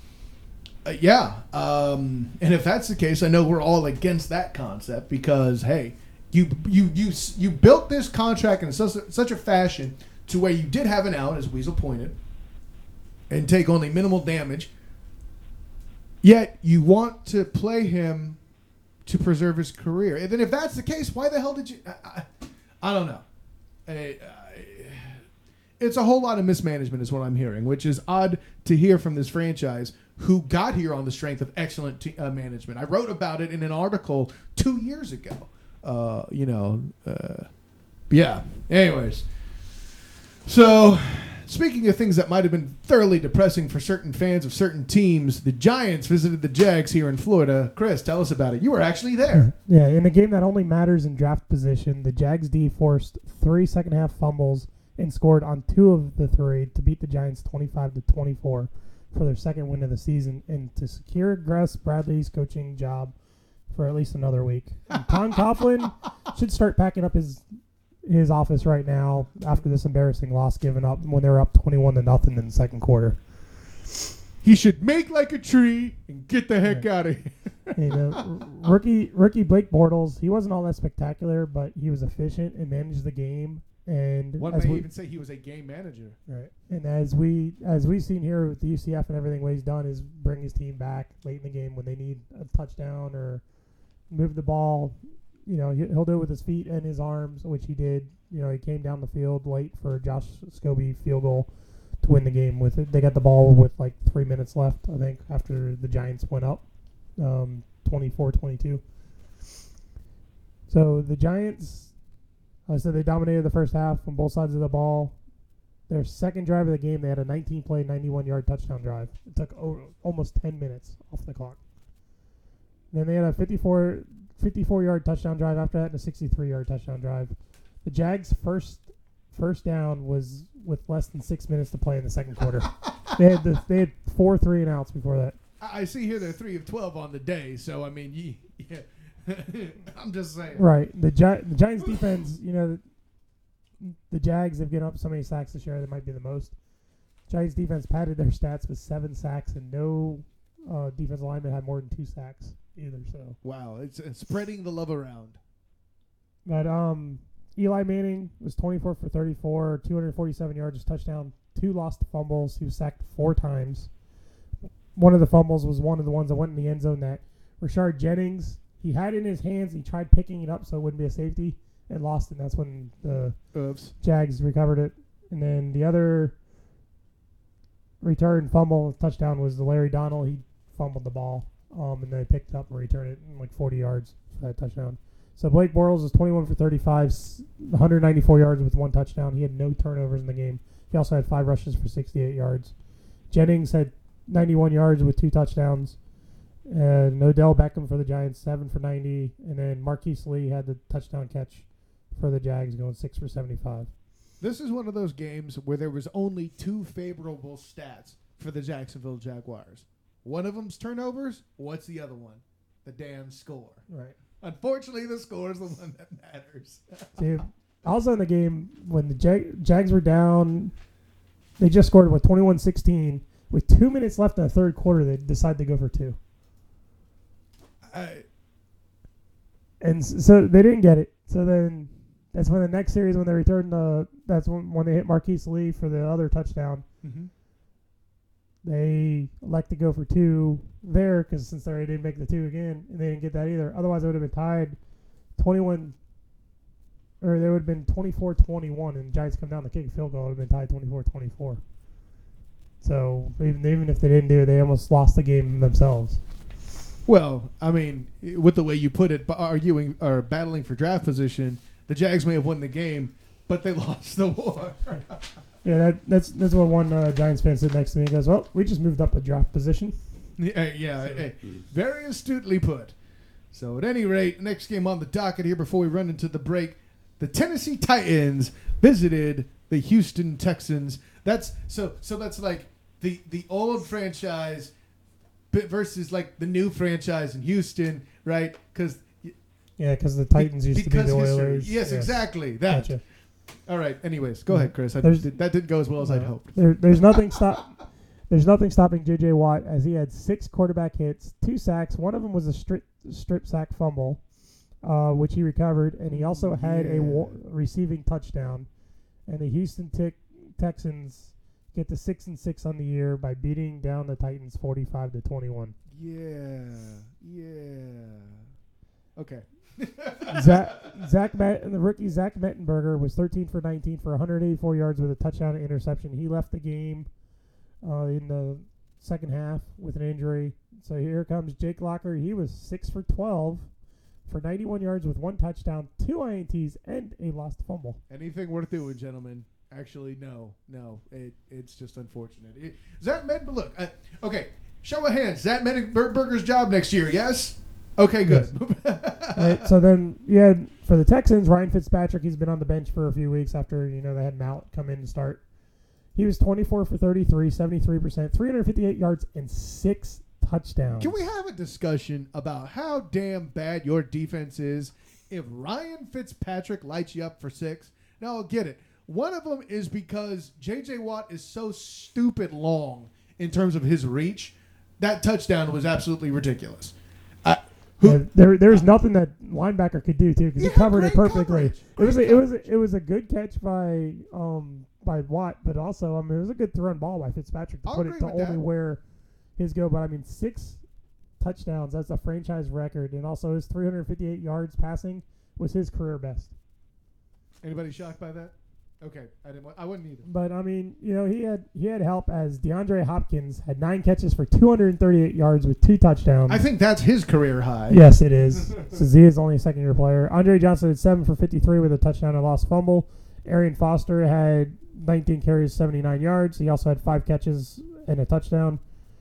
Uh, yeah, um, and if that's the case, I know we're all against that concept because, hey, You you you you built this contract in such a, such a fashion to where you did have an out, as Weasel pointed, and take only minimal damage. Yet you want to play him to preserve his career. And then if that's the case, why the hell did you... I, I, I don't know. I, I, it's a whole lot of mismanagement is what I'm hearing, which is odd to hear from this franchise who got here on the strength of excellent t- uh, management. I wrote about it in an article two years ago. Uh, you know, uh, yeah. Anyways. So... Speaking of things that might have been thoroughly depressing for certain fans of certain teams, the Giants visited the Jags here in Florida. Chris, tell us about it. You were actually there. Yeah, in a game that only matters in draft position, the Jags D forced three second-half fumbles and scored on two of the three to beat the Giants twenty-five to twenty-four for their second win of the season and to secure Gus Bradley's coaching job for at least another week. And Tom Coughlin should start packing up his his office right now after this embarrassing loss given up when they were up twenty-one to nothing in the second quarter. He should make like a tree and get the heck Yeah. out of here. You know, rookie rookie Blake Bortles, he wasn't all that spectacular, but he was efficient and managed the game. And One as may we, even say he was a game manager. right, and as we as we've seen here with the U C F and everything, what he's done is bring his team back late in the game when they need a touchdown or move the ball. You know, he- he'll do it with his feet and his arms, which he did. You know, he came down the field late for Josh Scobie field goal to win the game with it. They got the ball with like three minutes left, I think, after the Giants went up um, twenty-four twenty-two. So the Giants, I said they dominated the first half on both sides of the ball. Their second drive of the game, they had a nineteen-play, ninety-one-yard touchdown drive. It took o- almost ten minutes off the clock. Then they had a fifty-four, fifty-four-yard touchdown drive after that and a sixty-three-yard touchdown drive. The Jags' first first down was with less than six minutes to play in the second quarter. they had the, they had four three and outs before that. I I see here they're three of twelve on the day, so I mean, ye, yeah. I'm just saying. Right. The, Gi- the Giants' defense, you know, the, the Jags have given up so many sacks this year that might be the most. Giants' defense padded their stats with seven sacks, and no uh, defensive lineman had more than two sacks either. So, Wow, it's, it's spreading the love around. but um. Eli Manning was twenty-four for thirty-four, two hundred forty-seven yards, touchdown, two lost fumbles. He was sacked four times. One of the fumbles was one of the ones that went in the end zone that Rashard Jennings, he had it in his hands. He tried picking it up so it wouldn't be a safety and lost it. And that's when the Oops. Jags recovered it. And then the other return fumble touchdown was the Larry Donnell. He fumbled the ball, um, and they picked it up and returned it in like forty yards for that touchdown. So Blake Bortles was twenty-one for thirty-five, one hundred ninety-four yards with one touchdown. He had no turnovers in the game. He also had five rushes for sixty-eight yards. Jennings had ninety-one yards with two touchdowns. And Odell Beckham for the Giants, seven for ninety. And then Marquise Lee had the touchdown catch for the Jags, going six for seventy-five. This is one of those games where there was only two favorable stats for the Jacksonville Jaguars. One of them's turnovers. What's the other one? The damn score. Right. Unfortunately, the score is the one that matters. Dude, also in the game, when the Jag- Jags were down, they just scored with twenty-one sixteen. With two minutes left in the third quarter, they decided to go for two. I, And s- so they didn't get it. So then that's when the next series, when they returned the, that's when, when they hit Marquise Lee for the other touchdown. mm-hmm. They elect to go for two there because since they already didn't make the two again, and they didn't get that either. Otherwise, it would have been tied twenty-one, or they would have been twenty-four twenty-one, and Giants come down to kick a field goal. It would have been tied twenty-four twenty-four. So even even if they didn't do it, they almost lost the game themselves. Well, I mean, with the way you put it, b- arguing or battling for draft position, the Jags may have won the game, but they lost the war. Yeah, that, that's that's what one uh, Giants fan said next to me. He goes, "Well, we just moved up a draft position." yeah, yeah eh, very astutely put. So at any rate, next game on the docket here before we run into the break, the Tennessee Titans visited the Houston Texans. That's so so that's like the the old franchise bit versus like the new franchise in Houston, right? Because Yeah, because the Titans used to be the Oilers. Yes, Yeah. exactly. That. Gotcha. All right. Anyways, go ahead, Chris. I, There's- did, that didn't go as well as I'd No. hoped. There, there's nothing stop. There's nothing stopping J J Watt as he had six quarterback hits, two sacks. One of them was a strip strip sack fumble. uh, which he recovered, and he also had Yeah. a wa- receiving touchdown. And the Houston Tick Texans get to six and six on the year by beating down the Titans forty-five to twenty-one. Yeah, yeah. Okay. Zach, Zach Met, the rookie Zach Mettenberger was thirteen for nineteen for one hundred eighty-four yards with a touchdown and interception. He left the game uh, in the second half with an injury. So here comes Jake Locker. He was six for twelve for ninety-one yards with one touchdown, two I N Ts, and a lost fumble. Anything worth doing, gentlemen? Actually, no, no. It it's just unfortunate. It, Zach Med, look, uh, okay. Show of hands. Zach Mettenberger's job next year. Yes. Okay, good. Right, so then, yeah, for the Texans, Ryan Fitzpatrick, he's been on the bench for a few weeks after, you know, they had Mount come in to start. He was twenty-four for thirty-three, seventy-three percent, three hundred fifty-eight yards, and six touchdowns. Can we have a discussion about how damn bad your defense is if Ryan Fitzpatrick lights you up for six? Now, I'll get it. One of them is because J J. Watt is so stupid long in terms of his reach. That touchdown was absolutely ridiculous. I, who, Uh, there, there's nothing that linebacker could do too because He he had covered it great perfectly. coverage. It was, a, Great it was, a, it was a good catch by, um, by Watt, but also, I mean, it was a good thrown ball by Fitzpatrick to I'll put agree it to with only that. where his go. But I mean, six touchdowns, that's a franchise record, and also his three hundred fifty-eight yards passing was his career best. Anybody shocked by that? Okay, I didn't. I wouldn't either. But I mean, you know, he had he had help as DeAndre Hopkins had nine catches for two hundred thirty-eight yards with two touchdowns. I think that's his career high. Yes, it is. Since he is only a second year player. Andre Johnson had seven for fifty-three with a touchdown and lost fumble. Arian Foster had nineteen carries, seventy-nine yards. He also had five catches and a touchdown.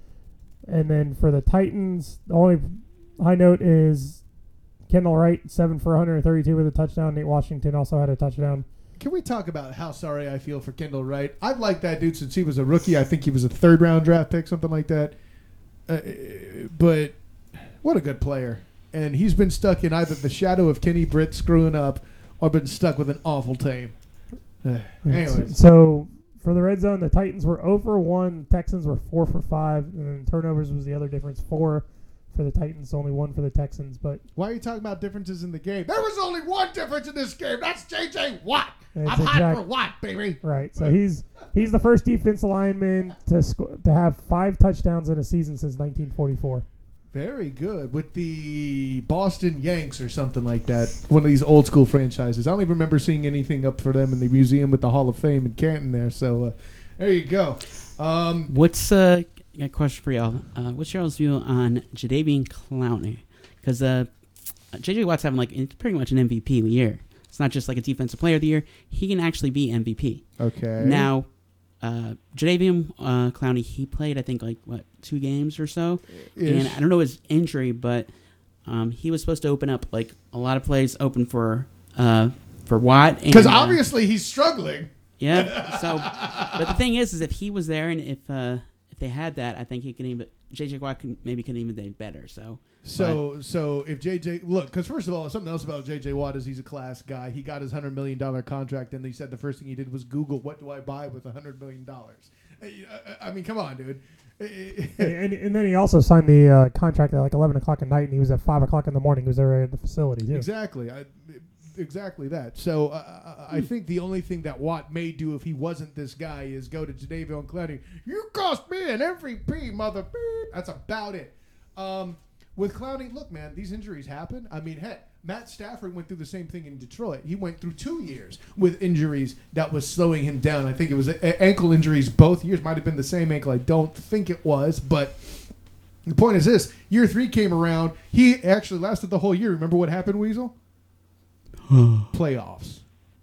And then for the Titans, the only high note is Kendall Wright, seven for one hundred thirty-two with a touchdown. Nate Washington also had a touchdown. Can we talk about how sorry I feel for Kendall Wright? I've liked that dude since he was a rookie. I think he was a third round draft pick, something like that. Uh, but what a good player. And he's been stuck in either the shadow of Kenny Britt screwing up or been stuck with an awful team. Uh, anyways. So for the red zone, the Titans were zero for one. Texans were four for five. And then turnovers was the other difference. Four for the Titans, only one for the Texans. But Why are you talking about differences in the game? There was only one difference in this game. That's J J. Watt. It's I'm hot exact- for Watt, baby. right, so he's he's the first defensive lineman to sco- to have five touchdowns in a season since nineteen forty-four. Very good. With the Boston Yanks or something like that. One of these old school franchises. I don't even remember seeing anything up for them in the museum with the Hall of Fame in Canton there. So uh, there you go. Um, What's uh, I got a question for y'all? Uh, what's y'all's view on Jadeveon Clowney? Because uh, J J Watt's having like it's pretty much an M V P year. It's not just like a defensive player of the year. He can actually be M V P. okay. Now, uh, Jadeveon uh, Clowney, he played I think like what two games or so, and I don't know his injury, but um, he was supposed to open up like a lot of plays open for uh, for Watt. Because and, uh, obviously he's struggling. yeah. So, but the thing is, is if he was there and if uh, if they had that, I think he could even J J Watt can maybe could even do better. So. So, so if J J look, because first of all, something else about J J Watt is he's a class guy. He got his hundred million dollar contract, and he said the first thing he did was Google what do I buy with a hundred million dollars. I mean, come on, dude. and, and, and then he also signed the uh, contract at like eleven o'clock at night, and he was at five o'clock in the morning. He was there at the facility too. Exactly, I, exactly that. So uh, I think the only thing that Watt may do if he wasn't this guy is go to Jadeveon Clowney. You cost me an M V P, mother. Beep. That's about it. Um, With Clowney, look, man, these injuries happen. I mean, heck, Matt Stafford went through the same thing in Detroit. He went through two years with injuries that was slowing him down. I think it was a- ankle injuries both years. Might have been the same ankle. I don't think it was. But the point is this. Year three came around. He actually lasted the whole year. Remember what happened, Weasel? Playoffs.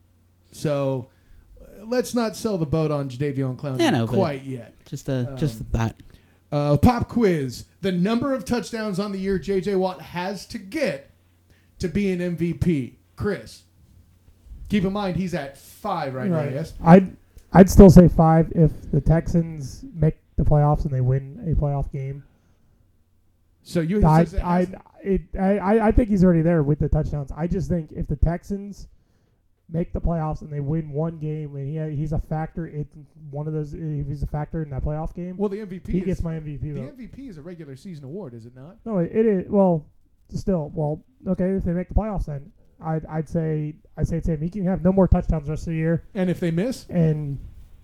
So let's not sell the boat on Jadeveon Clowney Yeah, no, but- quite yet. Just a just a thought. Uh, pop quiz. The number of touchdowns on the year J J. Watt has to get to be an M V P. Chris. Keep in mind he's at five right, now, yes? I'd I'd still say five if the Texans make the playoffs and they win a playoff game. So you I says it I, has- it, I I think he's already there with the touchdowns. I just think if the Texans make the playoffs and they win one game and he he's a factor, it's one of those. If he's a factor in that playoff game, well, the M V P he is, gets my M V P the vote. M V P is a regular season award, is it not? No, it, it is. Well, still, well, okay, if they make the playoffs, then I'd I'd say I'd say it's him. He can have no more touchdowns the rest of the year, And if they miss, and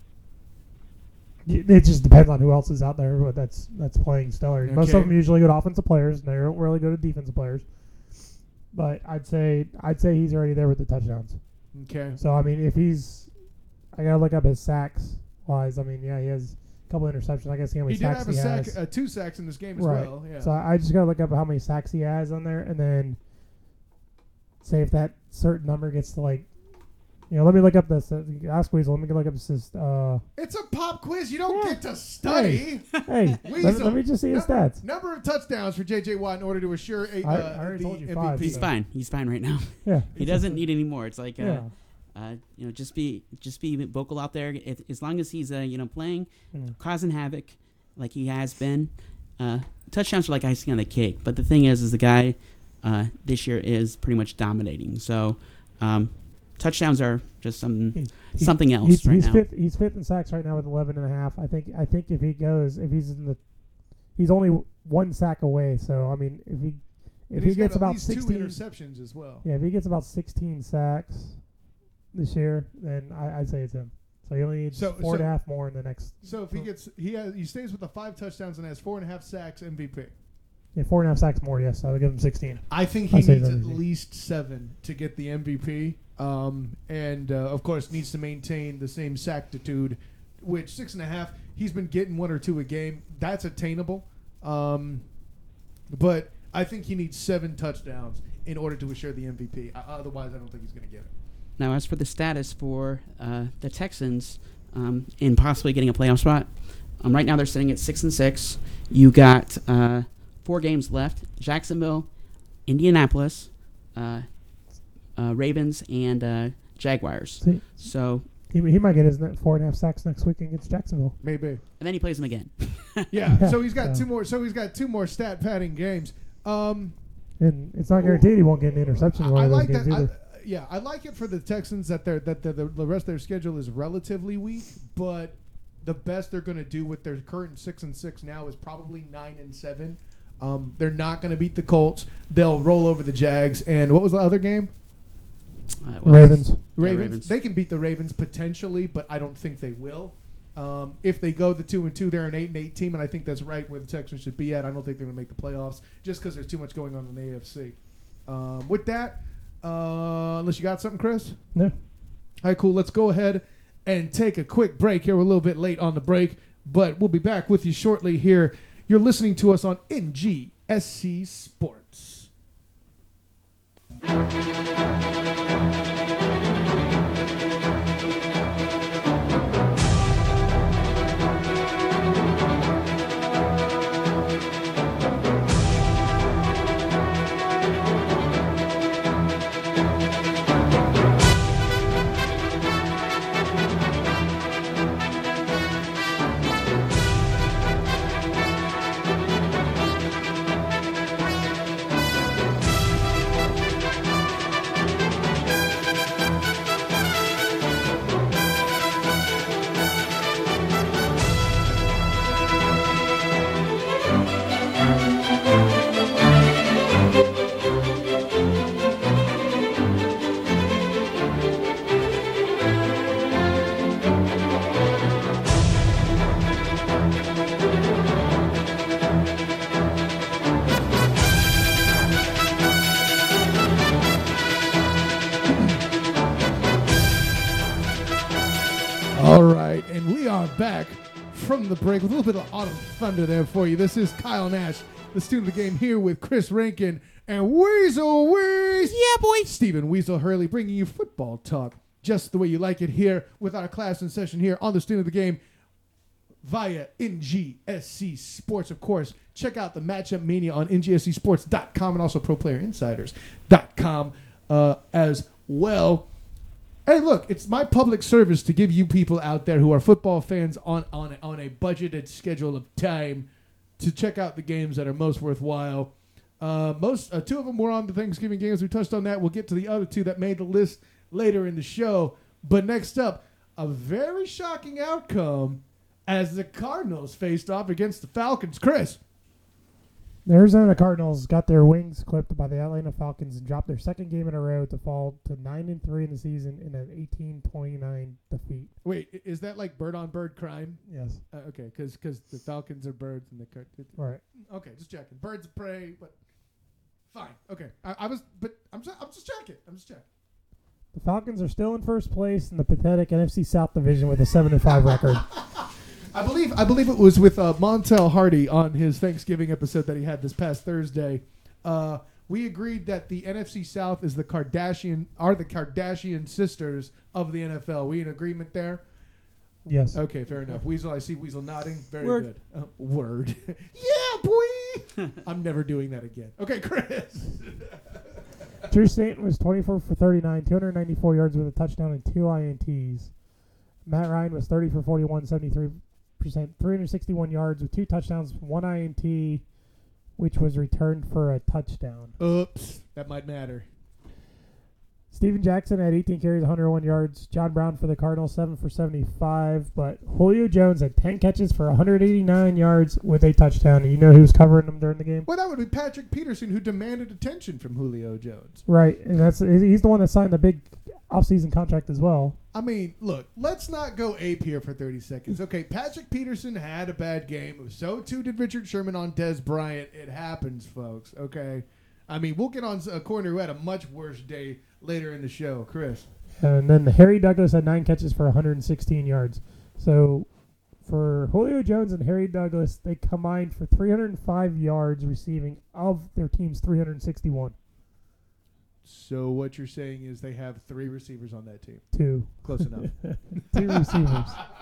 y- it just depends on who else is out there. But that's that's playing stellar. Most Okay. of them usually good offensive players, and they don't really good at defensive players. But I'd say I'd say he's already there with the touchdowns. okay. So I mean, if he's, I gotta look up his sacks wise. I mean, yeah, he has a couple interceptions. I guess how many He did sacks have a he sack, has. uh, two sacks in this game as Right. well. Yeah. So I I just gotta look up how many sacks he has on there, and then say if that certain number gets to like, you know, let me look up this. Uh, ask Weasel. Let me look up this. Uh, It's a pop quiz. You don't Yeah. get to study. hey, let, Weasel. let me just see his number, stats. Number of touchdowns for J J Watt in order to assure a, I- uh, I already the told you M V P. five, He's so- fine. He's fine right now. Yeah, He doesn't need any more. It's like, uh, Yeah. uh, you know, just be just be vocal out there. If, as long as he's, uh, you know, playing, Mm. causing havoc, like he has been. Uh, touchdowns are like icing on the cake. But the thing is, is the guy uh, this year is pretty much dominating. So um, touchdowns are just some He- he- something else He's, right he's now. fifth. He's fifth in sacks right now with eleven and a half. I think. I think if he goes, if he's in the, he's only one sack away. So I mean, if he, if And he he's got gets at about least two sixteen, interceptions as well. yeah, if he gets about sixteen sacks this year, then I, I'd say it's him. So he only needs So- four and so- a half more in the next. So if he gets, he has, he stays with the five touchdowns and has four and a half sacks, M V P. Yeah, four and a half sacks more. Yes, I would give him sixteen. I think he I'd say needs that at is he. least seven to get the M V P, um, and uh, of course needs to maintain the same sactitude, which six and a half. He's been getting one or two a game. That's attainable, um, but I think he needs seven touchdowns in order to assure the M V P. Uh, otherwise, I don't think he's going to get it. Now, as for the status for uh, the Texans um, in possibly getting a playoff spot, um, right now they're sitting at six and six. You got uh, four games left: Jacksonville, Indianapolis, uh, uh, Ravens, and uh, Jaguars. See, So, he, he might get his net four and a half sacks next week against Jacksonville. Maybe. and then he plays them again. Yeah. Yeah. So he's got Yeah. two more. So he's got two more stat padding games. Um, And it's not guaranteed he won't get an interception in one I of those like games that. either. I, yeah, I like it for the Texans that they're that the, the rest of their schedule is relatively weak, but the best they're going to do with their current six and six now is probably nine and seven. Um, they're not going to beat the Colts. They'll roll over the Jags. And what was the other game? Uh, well, Ravens. Yeah, Ravens. Ravens. They can beat the Ravens potentially, but I don't think they will. Um, if they go the two and two, they're an eight and eight team, and I think that's right where the Texans should be at. I don't think they're going to make the playoffs just because there's too much going on in the A F C. Um, with that, uh, unless you got something, Chris. No. All right, cool. Let's go ahead and take a quick break here. We're a little bit late on the break, but we'll be back with you shortly here. You're listening to us on N G S C Sports. All right, and we are back from the break with a little bit of autumn thunder there for you. This is Kyle Nash, the student of the game, here with Chris Rankin and Weasel Weeze. Yeah, boy. Stephen Weasel Hurley bringing you football talk just the way you like it here with our class in session here on the student of the game via N G S C Sports, of course. Check out the Matchup Mania on N G S C sports dot com and also pro player insiders dot com uh, as well. Hey, look, it's my public service to give you people out there who are football fans on, on, on a budgeted schedule of time to check out the games that are most worthwhile. Uh, most uh, two of them were on the Thanksgiving games. We touched on that. We'll get to the other two that made the list later in the show. But next up, a very shocking outcome as the Cardinals faced off against the Falcons. Chris. The Arizona Cardinals got their wings clipped by the Atlanta Falcons and dropped their second game in a row to fall to nine and three in the season in an eighteen twenty-nine defeat. Wait, i- is that like bird on bird crime? Yes. Uh, okay, because the Falcons are birds and the Card- Right. Okay, just checking. Birds of prey, but fine. Okay, I, I was, but I'm just, I'm just checking. I'm just checking. The Falcons are still in first place in the pathetic N F C South division with a seven and five record. I believe I believe it was with uh, Montel Hardy on his Thanksgiving episode that he had this past Thursday. Uh, we agreed that the N F C South is the Kardashian are the Kardashian sisters of the N F L. We in agreement there? Yes. Okay, fair enough. Weasel, I see Weasel nodding. Very Word. good. Uh, word. Yeah, boy. I'm never doing that again. Okay, Chris. Drew Stanton was twenty-four for thirty-nine, two hundred ninety-four yards with a touchdown and two I N Ts. Matt Ryan was thirty for forty-one, seventy-three percent, three hundred sixty-one yards with two touchdowns, one I N T, which was returned for a touchdown. Oops, that might matter. Steven Jackson had eighteen carries, one hundred one yards. John Brown for the Cardinals, seven for seventy-five. But Julio Jones had ten catches for one hundred eighty-nine yards with a touchdown. And you know who was covering him during the game? Well, that would be Patrick Peterson, who demanded attention from Julio Jones. Right, and that's he's the one that signed the big offseason contract as well. I mean, look, let's not go ape here for thirty seconds. Okay, Patrick Peterson had a bad game. So too did Richard Sherman on Des Bryant. It happens, folks, okay? I mean, we'll get on a corner who had a much worse day later in the show. Chris. And then Harry Douglas had nine catches for one hundred sixteen yards. So for Julio Jones and Harry Douglas, they combined for three hundred five yards receiving of their team's three hundred sixty-one. So what you're saying is they have three receivers on that team. Two. Close enough. Two receivers.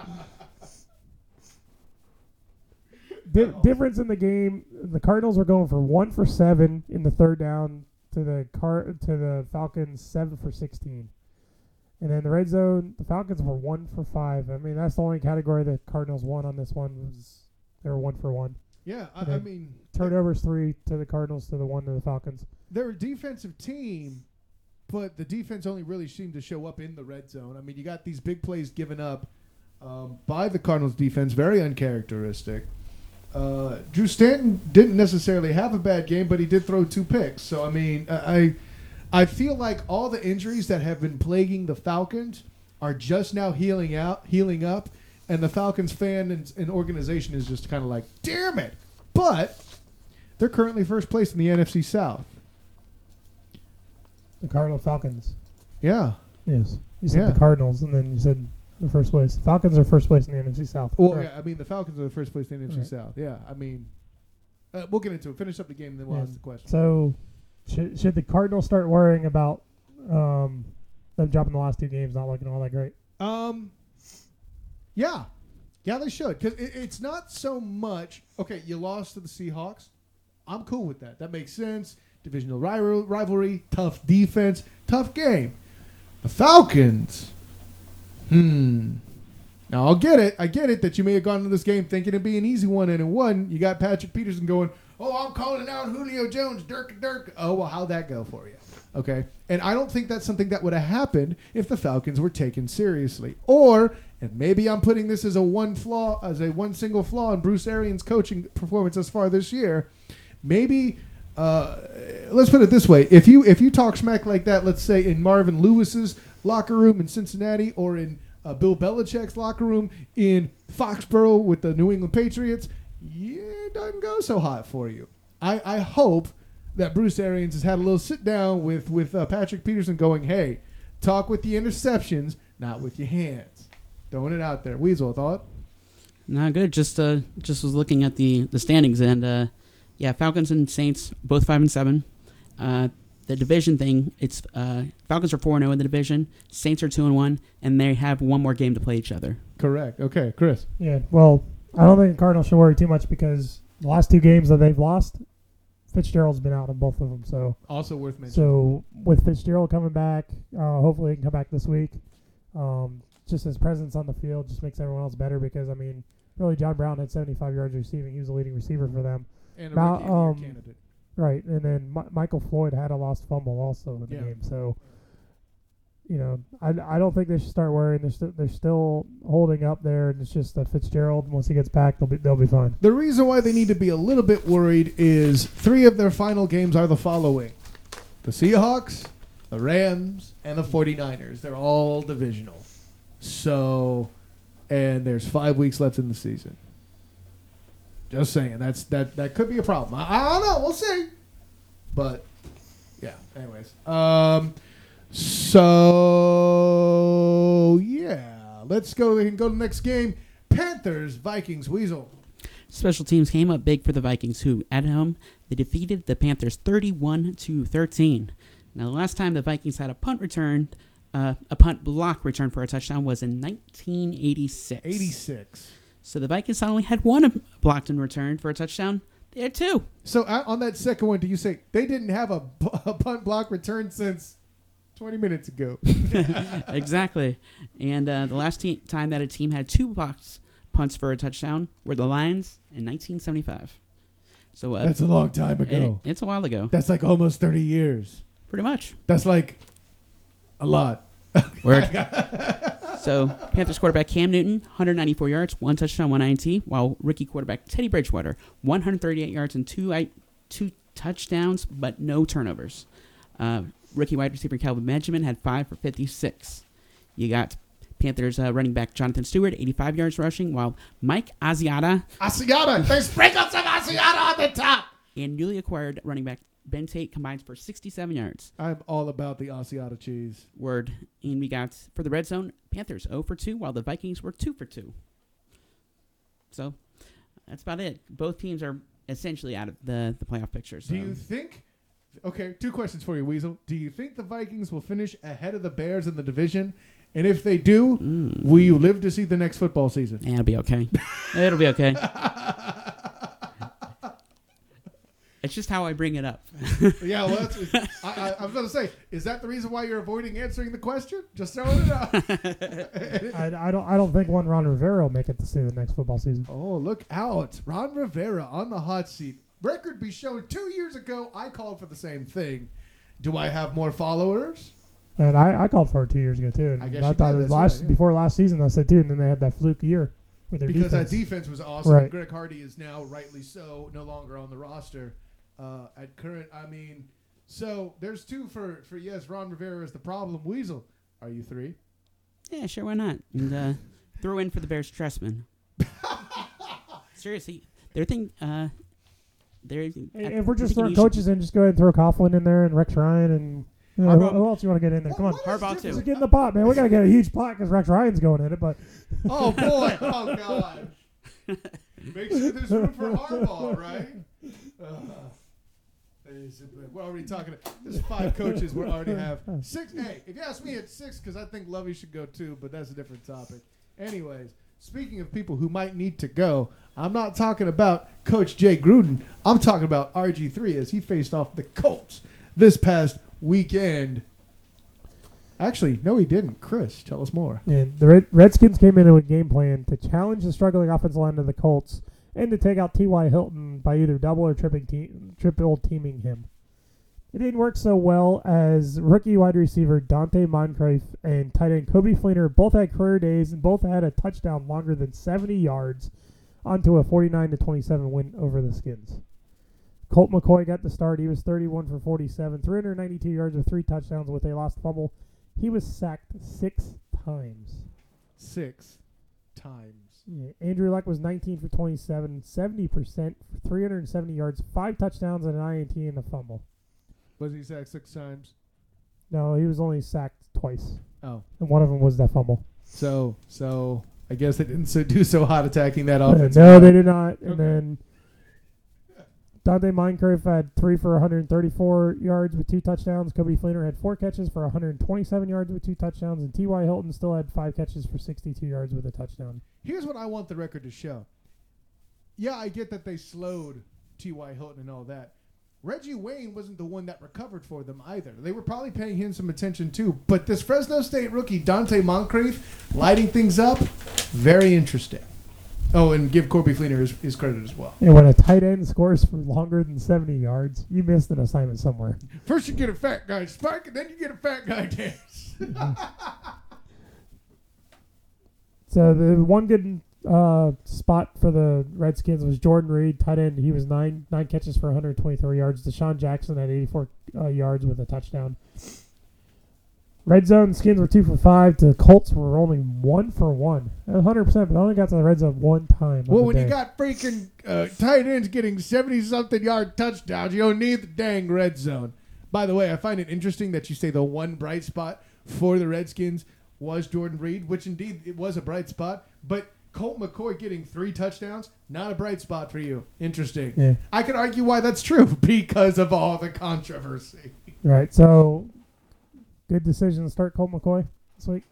Di- difference in the game: the Cardinals were going for one for seven in the third down to the car to the Falcons seven for sixteen, and then the red zone the Falcons were one for five. I mean that's the only category the Cardinals won on this one was they were one for one. Yeah, I, And I then mean, Turnovers three to the Cardinals to the one to the Falcons. they're a defensive team, but the defense only really seemed to show up in the red zone. I mean, you got these big plays given up um, by the Cardinals defense, very uncharacteristic. Uh, Drew Stanton didn't necessarily have a bad game, but he did throw two picks. So, I mean, I I feel like all the injuries that have been plaguing the Falcons are just now healing out, healing up, and the Falcons fan and, and organization is just kind of like, damn it. But they're currently first place in the N F C South. The Cardinal Falcons. Yeah. Yes. You said Yeah. the Cardinals, and then you said the first place. Falcons are first place in the N F C South. Well, Correct. yeah, I mean, the Falcons are the first place in the N F C Right. South. Yeah, I mean, uh, we'll get into it. Finish up the game, and then we'll Yeah. ask the question. So, should, should the Cardinals start worrying about um, them dropping the last two games, not looking all that great? Um, yeah. Yeah, they should. Because it, it's not so much, okay, you lost to the Seahawks. I'm cool with that. That makes sense. Divisional rival, rivalry, tough defense, tough game. The Falcons, hmm. Now, I'll get it. I get it that you may have gone into this game thinking it'd be an easy one, and it wasn't. You got Patrick Peterson going, oh, I'm calling out Julio Jones, Dirk, Dirk. Oh, well, how'd that go for you? Okay? And I don't think that's something that would have happened if the Falcons were taken seriously. Or, and maybe I'm putting this as a one flaw, as a one single flaw in Bruce Arians' coaching performance thus far this year, maybe... Uh, let's put it this way: if you if you talk smack like that, let's say in Marvin Lewis's locker room in Cincinnati, or in uh, Bill Belichick's locker room in Foxborough with the New England Patriots, yeah, it doesn't go so hot for you. I, I hope that Bruce Arians has had a little sit down with with uh, Patrick Peterson, going, "Hey, talk with the interceptions, not with your hands." Throwing it out there. Weasel, thought? Not good. Just uh, just was looking at the the standings, and uh, yeah, Falcons and Saints both five and seven. Uh, the division thing, it's uh, Falcons are four and zero in the division. Saints are two and one, and they have one more game to play each other. Correct. Okay, Chris. Yeah, well, I don't think the Cardinals should worry too much because the last two games that they've lost, Fitzgerald's been out in both of them. So, Also worth mentioning. so with Fitzgerald coming back, uh, hopefully he can come back this week. Um, just his presence on the field just makes everyone else better because, I mean, really John Brown had seventy-five yards receiving. He was the leading receiver for them. and a now, rookie of the year um, candidate. Right, and then Mi- Michael Floyd had a lost fumble also in the Yeah. game. So you know, I, I don't think they should start worrying. They're, st- they're still holding up there, and it's just that Fitzgerald, once he gets back, they'll be they'll be fine. The reason why they need to be a little bit worried is three of their final games are the following. The Seahawks, the Rams, and the 49ers. They're all divisional. So, and there's five weeks left in the season. Just saying. That's that, that could be a problem. I, I don't know. We'll see. But, yeah. Anyways. Um... So, yeah. Let's go. We can go to the next game. Panthers, Vikings, Weasel. Special teams came up big for the Vikings, who, at home, they defeated the Panthers thirty-one to thirteen. Now, the last time the Vikings had a punt return, uh, a punt block return for a touchdown was in nineteen eighty-six. eighty-six. So the Vikings not only had one blocked and returned for a touchdown, they had two. So, uh, on that second one, do you say they didn't have a, a punt block return since twenty minutes ago? Exactly. And uh, the last te- time that a team had two blocks punts for a touchdown were the Lions in nineteen seventy-five. So uh, That's a long time ago. It, it's a while ago. That's like almost thirty years. Pretty much. That's like a lot. Word. So Panthers quarterback Cam Newton, one hundred ninety-four yards, one touchdown, one I N T, while rookie quarterback Teddy Bridgewater, one hundred thirty-eight yards and two I- two touchdowns, but no turnovers. Uh, rookie wide receiver Calvin Benjamin had five for fifty-six. You got Panthers uh, running back Jonathan Stewart, eighty-five yards rushing, while Mike Asiata Asiata. They sprinkle some Asiata on the top. and newly acquired running back Ben Tate combines for sixty-seven yards. I'm all about the Asiata cheese. Word. And we got, for the red zone, Panthers zero for two, while the Vikings were two for two. So, that's about it. Both teams are essentially out of the, the playoff picture. So. Do you think... Okay, two questions for you, Weasel. Do you think the Vikings will finish ahead of the Bears in the division? And if they do, Mm. will you live to see the next football season? Yeah, it'll be okay. It'll be okay. It's just how I bring it up. Yeah, well, that's, I, I, I was going to say, is that the reason why you're avoiding answering the question? Just throwing it out. I, I don't I don't think one Ron Rivera will make it to see the next football season. Oh, look out. Ron Rivera on the hot seat. Record be shown two years ago, I called for the same thing. Do I have more followers? And I, I called for it two years ago too. And I guess I you thought did, it was that's last right, yeah. before last season. I said, dude, and then they had that fluke year with their Because defense. that defense was awesome. Right. Greg Hardy is now, rightly so, no longer on the roster. Uh, at current, I mean, so there's two for, for yes, Ron Rivera is the problem. Weasel, are you three? Yeah, sure, why not? And uh, throw in for the Bears Tressman. Seriously, their thing. Uh, they're, Hey, I- if we're I'm just thinking throwing you should- coaches in, just go ahead and throw Coughlin in there and Rex Ryan and you know, who, Harbaugh. who else you want to get in there? Come on, What is Harbaugh, different- too. just get in the pot, man. We gotta get a huge pot because Rex Ryan's going in it. But Oh, boy. Oh, God. Make sure there's room for Harbaugh, right? Uh, we're already talking. There's five coaches. We already have six. Hey, if you ask me, it's six because I think Lovey should go too, but that's a different topic. Anyways, speaking of people who might need to go, I'm not talking about Coach Jay Gruden. I'm talking about R G three as he faced off the Colts this past weekend. Actually, no, he didn't. Chris, tell us more. yeah, the Red, Redskins came in with a game plan to challenge the struggling offensive line of the Colts and to take out T Y. Hilton by either double or tripping te- triple teaming him. It didn't work so well as rookie wide receiver Dante Moncrief and tight end Kobe Fleener both had career days and both had a touchdown longer than seventy yards onto a forty-nine to twenty-seven win over the Skins. Colt McCoy got the start. He was thirty-one for forty-seven, three hundred ninety-two yards with three touchdowns with a lost fumble. He was sacked six times. Six times. Yeah, Andrew Luck was nineteen for twenty-seven, seventy percent for three hundred seventy yards, five touchdowns and an I N T and a fumble. Was he sacked six times? No, he was only sacked twice, Oh. and one of them was that fumble. So, so I guess they didn't so do so hot attacking that Uh, offense. no, they did not. And Okay. then Dante Moncrief had three for one hundred thirty-four yards with two touchdowns. Kobe Fleener had four catches for one hundred twenty-seven yards with two touchdowns, and T Y. Hilton still had five catches for sixty-two yards with a touchdown. Here's what I want the record to show. Yeah, I get that they slowed T Y. Hilton and all that. Reggie Wayne wasn't the one that recovered for them either. They were probably paying him some attention too. But this Fresno State rookie, Dante Moncrief, lighting things up, very interesting. Oh, and give Corby Fleener his, his credit as well. And when a tight end scores for longer than seventy yards, you missed an assignment somewhere. First you get a fat guy spike, and then you get a fat guy dance. So the one good uh, spot for the Redskins was Jordan Reed, tight end. He was nine nine catches for one hundred twenty-three yards. Deshaun Jackson had eighty-four uh, yards with a touchdown. Red zone, Skins were two for five. The Colts were only one for one. one hundred percent, but they only got to the red zone one time. Well, on the when day. you got freaking uh, tight ends getting seventy-something yard touchdowns, you don't need the dang red zone. By the way, I find it interesting that you say the one bright spot for the Redskins was Jordan Reed, which indeed it was a bright spot. But Colt McCoy getting three touchdowns, not a bright spot for you. Interesting. Yeah. I could argue why that's true because of all the controversy. Right, so good decision to start Colt McCoy this week.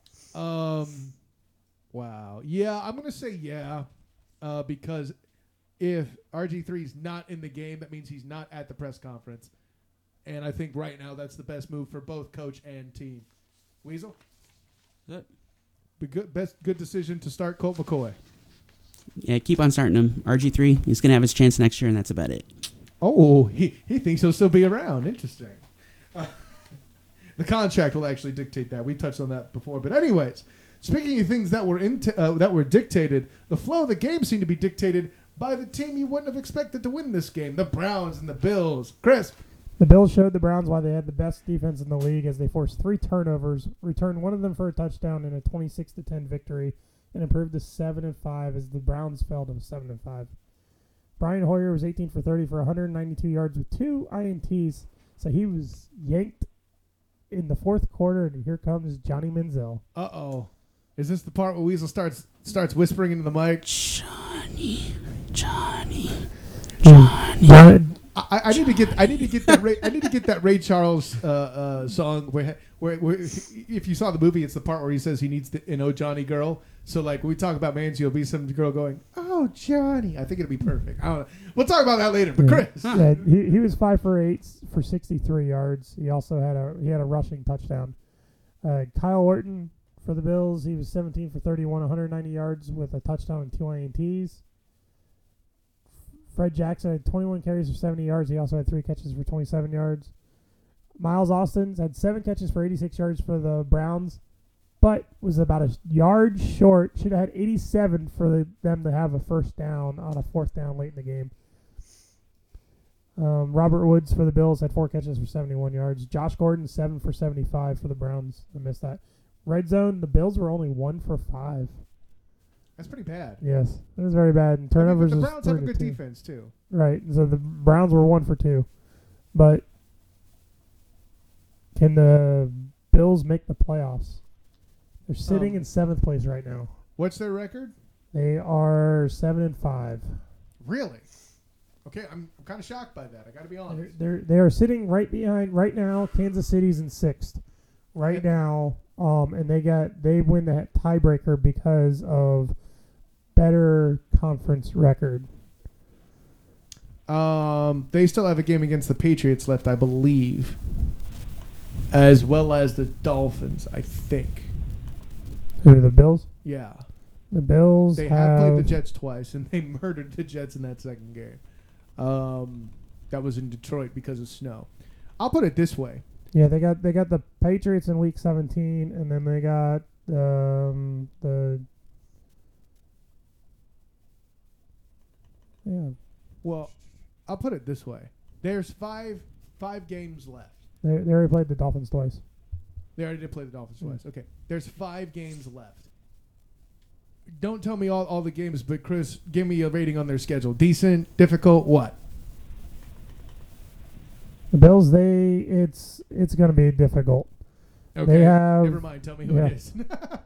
Um, wow. Yeah, I'm going to say yeah, uh, because if R G three is not in the game, that means he's not at the press conference. And I think right now that's the best move for both coach and team. Weasel? Good. Be good, best good decision to start Colt McCoy. Yeah, keep on starting him. R G three, he's going to have his chance next year, and that's about it. Oh, he, he thinks he'll still be around. Interesting. Uh, the contract will actually dictate that. We touched on that before. But anyways, speaking of things that were in uh, that were dictated, the flow of the game seemed to be dictated by the team you wouldn't have expected to win this game, the Browns and the Bills. Chris. The Bills showed the Browns why they had the best defense in the league as they forced three turnovers, returned one of them for a touchdown in a twenty-six to ten victory, and improved to seven and five as the Browns fell to seven and five. Brian Hoyer was eighteen for thirty for one hundred ninety-two yards with two I N Ts, so he was yanked in the fourth quarter, and here comes Johnny Manziel. Uh-oh. Is this the part where Weasel starts starts whispering into the mic? Johnny, Johnny, Johnny. John, I, I need to get I need to get that Ray, I need to get that Ray Charles uh, uh, song where, where where if you saw the movie, it's the part where he says he needs the, an Oh Johnny girl. So like when we talk about Manziel, it'll be some girl going Oh Johnny. I think it'll be perfect. I don't know. We'll talk about that later. But Yeah. Chris, yeah, he, he was five for eight for sixty-three yards. He also had a he had a rushing touchdown. Uh, Kyle Orton for the Bills, he was seventeen for thirty-one, one hundred ninety yards with a touchdown and two I N Ts. Fred Jackson had twenty-one carries for seventy yards. He also had three catches for twenty-seven yards. Miles Austin had seven catches for eighty-six yards for the Browns, but was about a yard short. Should have had eighty-seven for the, them to have a first down on a fourth down late in the game. Um, Robert Woods for the Bills had four catches for seventy-one yards. Josh Gordon, seven for seventy-five for the Browns. I missed that. Red zone, the Bills were only one for five. that's pretty bad. Yes, it was very bad. And turnovers I mean, but the was Browns have a three to good two. defense too. Right. So the Browns were one for two. But can the Bills make the playoffs? They're sitting Um, in seventh place right now. What's their record? They are seven and five. Really? Okay, I'm, I'm kind of shocked by that. I got to be They're, honest. they're they are sitting right behind right now. Kansas City's in sixth right Yep. now. Um, and they got they win the tiebreaker because of better conference record. Um, they still have a game against the Patriots left, I believe, as well as the Dolphins. I think. Who are the Bills? Yeah, The Bills they have, have played the Jets twice, and they murdered the Jets in that second game. Um, that was in Detroit because of snow. I'll put it this way. Yeah, they got they got the Patriots in week seventeen, and then they got um, the yeah Well, I'll put it this way. There's five five games left. they they already played the Dolphins twice. They already did play the Dolphins Mm. twice. Okay. There's five games left. Don't tell me all, all the games, but Chris, give me a rating on their schedule. Decent, difficult, what? The Bills, they it's it's gonna be difficult. Okay. They have- Never mind. Tell me who yeah. it is.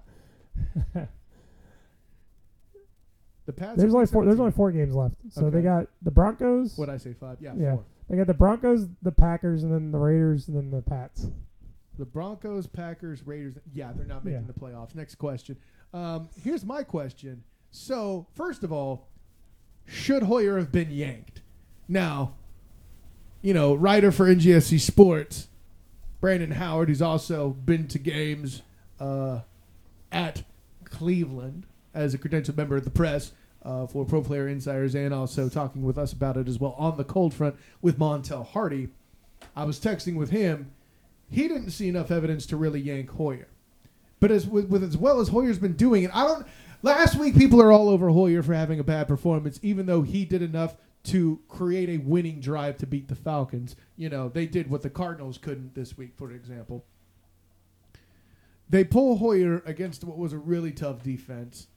The Pats. There's are only four. There's seventeen. only four games left. So Okay. they got the Broncos. What'd I say? Five? Yeah, Yeah. four. They got the Broncos, the Packers, and then the Raiders, and then the Pats. The Broncos, Packers, Raiders. Yeah, they're not making Yeah. the playoffs. Next question. Um, here's my question. So, first of all, should Hoyer have been yanked? Now, you know, writer for N G S C Sports, Brandon Howard, who's also been to games uh, at Cleveland, as a credentialed member of the press uh, for Pro Player Insiders, and also talking with us about it as well on the cold front with Montel Hardy. I was texting with him. He didn't see enough evidence to really yank Hoyer. But as with, with as well as Hoyer's been doing it, I don't. Last week, people are all over Hoyer for having a bad performance, even though he did enough to create a winning drive to beat the Falcons. You know, they did what the Cardinals couldn't this week, for example. They pull Hoyer against what was a really tough defense.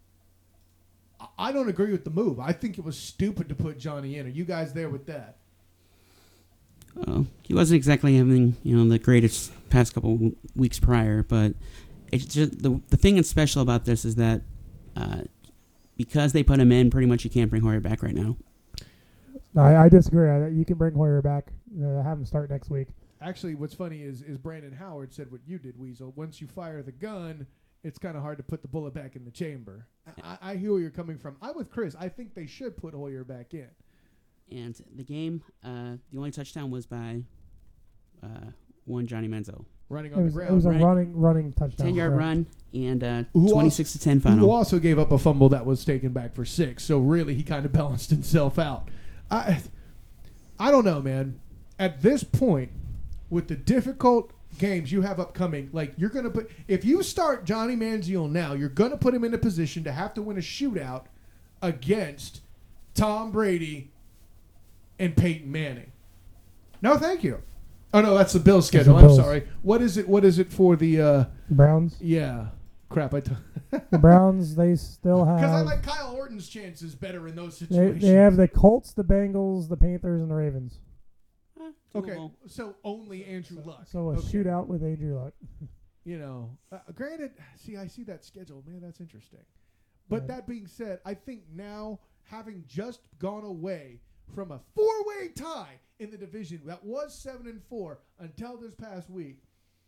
I don't agree with the move. I think it was stupid to put Johnny in. Are you guys there with that? Well, he wasn't exactly having, you know, the greatest past couple w- weeks prior, but it's just the the thing that's special about this is that uh, because they put him in, pretty much you can't bring Hoyer back right now. No, I, I disagree. I, you can bring Hoyer back. Uh, have him start next week. Actually, what's funny is is Brandon Howard said what you did, Weasel. Once you fire the gun, it's kind of hard to put the bullet back in the chamber. I, I hear where you're coming from. I'm with Chris. I think they should put Hoyer back in. And the game, uh, the only touchdown was by uh, one Johnny Manziel. Running It on was, the it ground. was a Right. running running touchdown. ten-yard correct. run and uh, Who twenty-six to ten Who final. also gave up a fumble that was taken back for six. So really, he kind of balanced himself out. I, I don't know, man. At this point, with the difficult games you have upcoming, like you're gonna put, if you start Johnny Manziel now, you're gonna put him in a position to have to win a shootout against Tom Brady and Peyton Manning. No, thank you. Oh no, that's the Bills schedule. the I'm Bills. sorry. What is it? What is it for the? Uh, The Browns. yeah, crap. I. T- The Browns. They still Because I have. like Kyle Orton's chances better in those They, situations. they have the Colts, the Bengals, the Panthers, and the Ravens. Eh, Okay, doable. so only Andrew Luck. So a Okay. shootout with Andrew Luck. You know, uh, granted, see, I see that schedule. Man, that's interesting. But Right. that being said, I think now, having just gone away from a four-way tie in the division that was seven and four until this past week,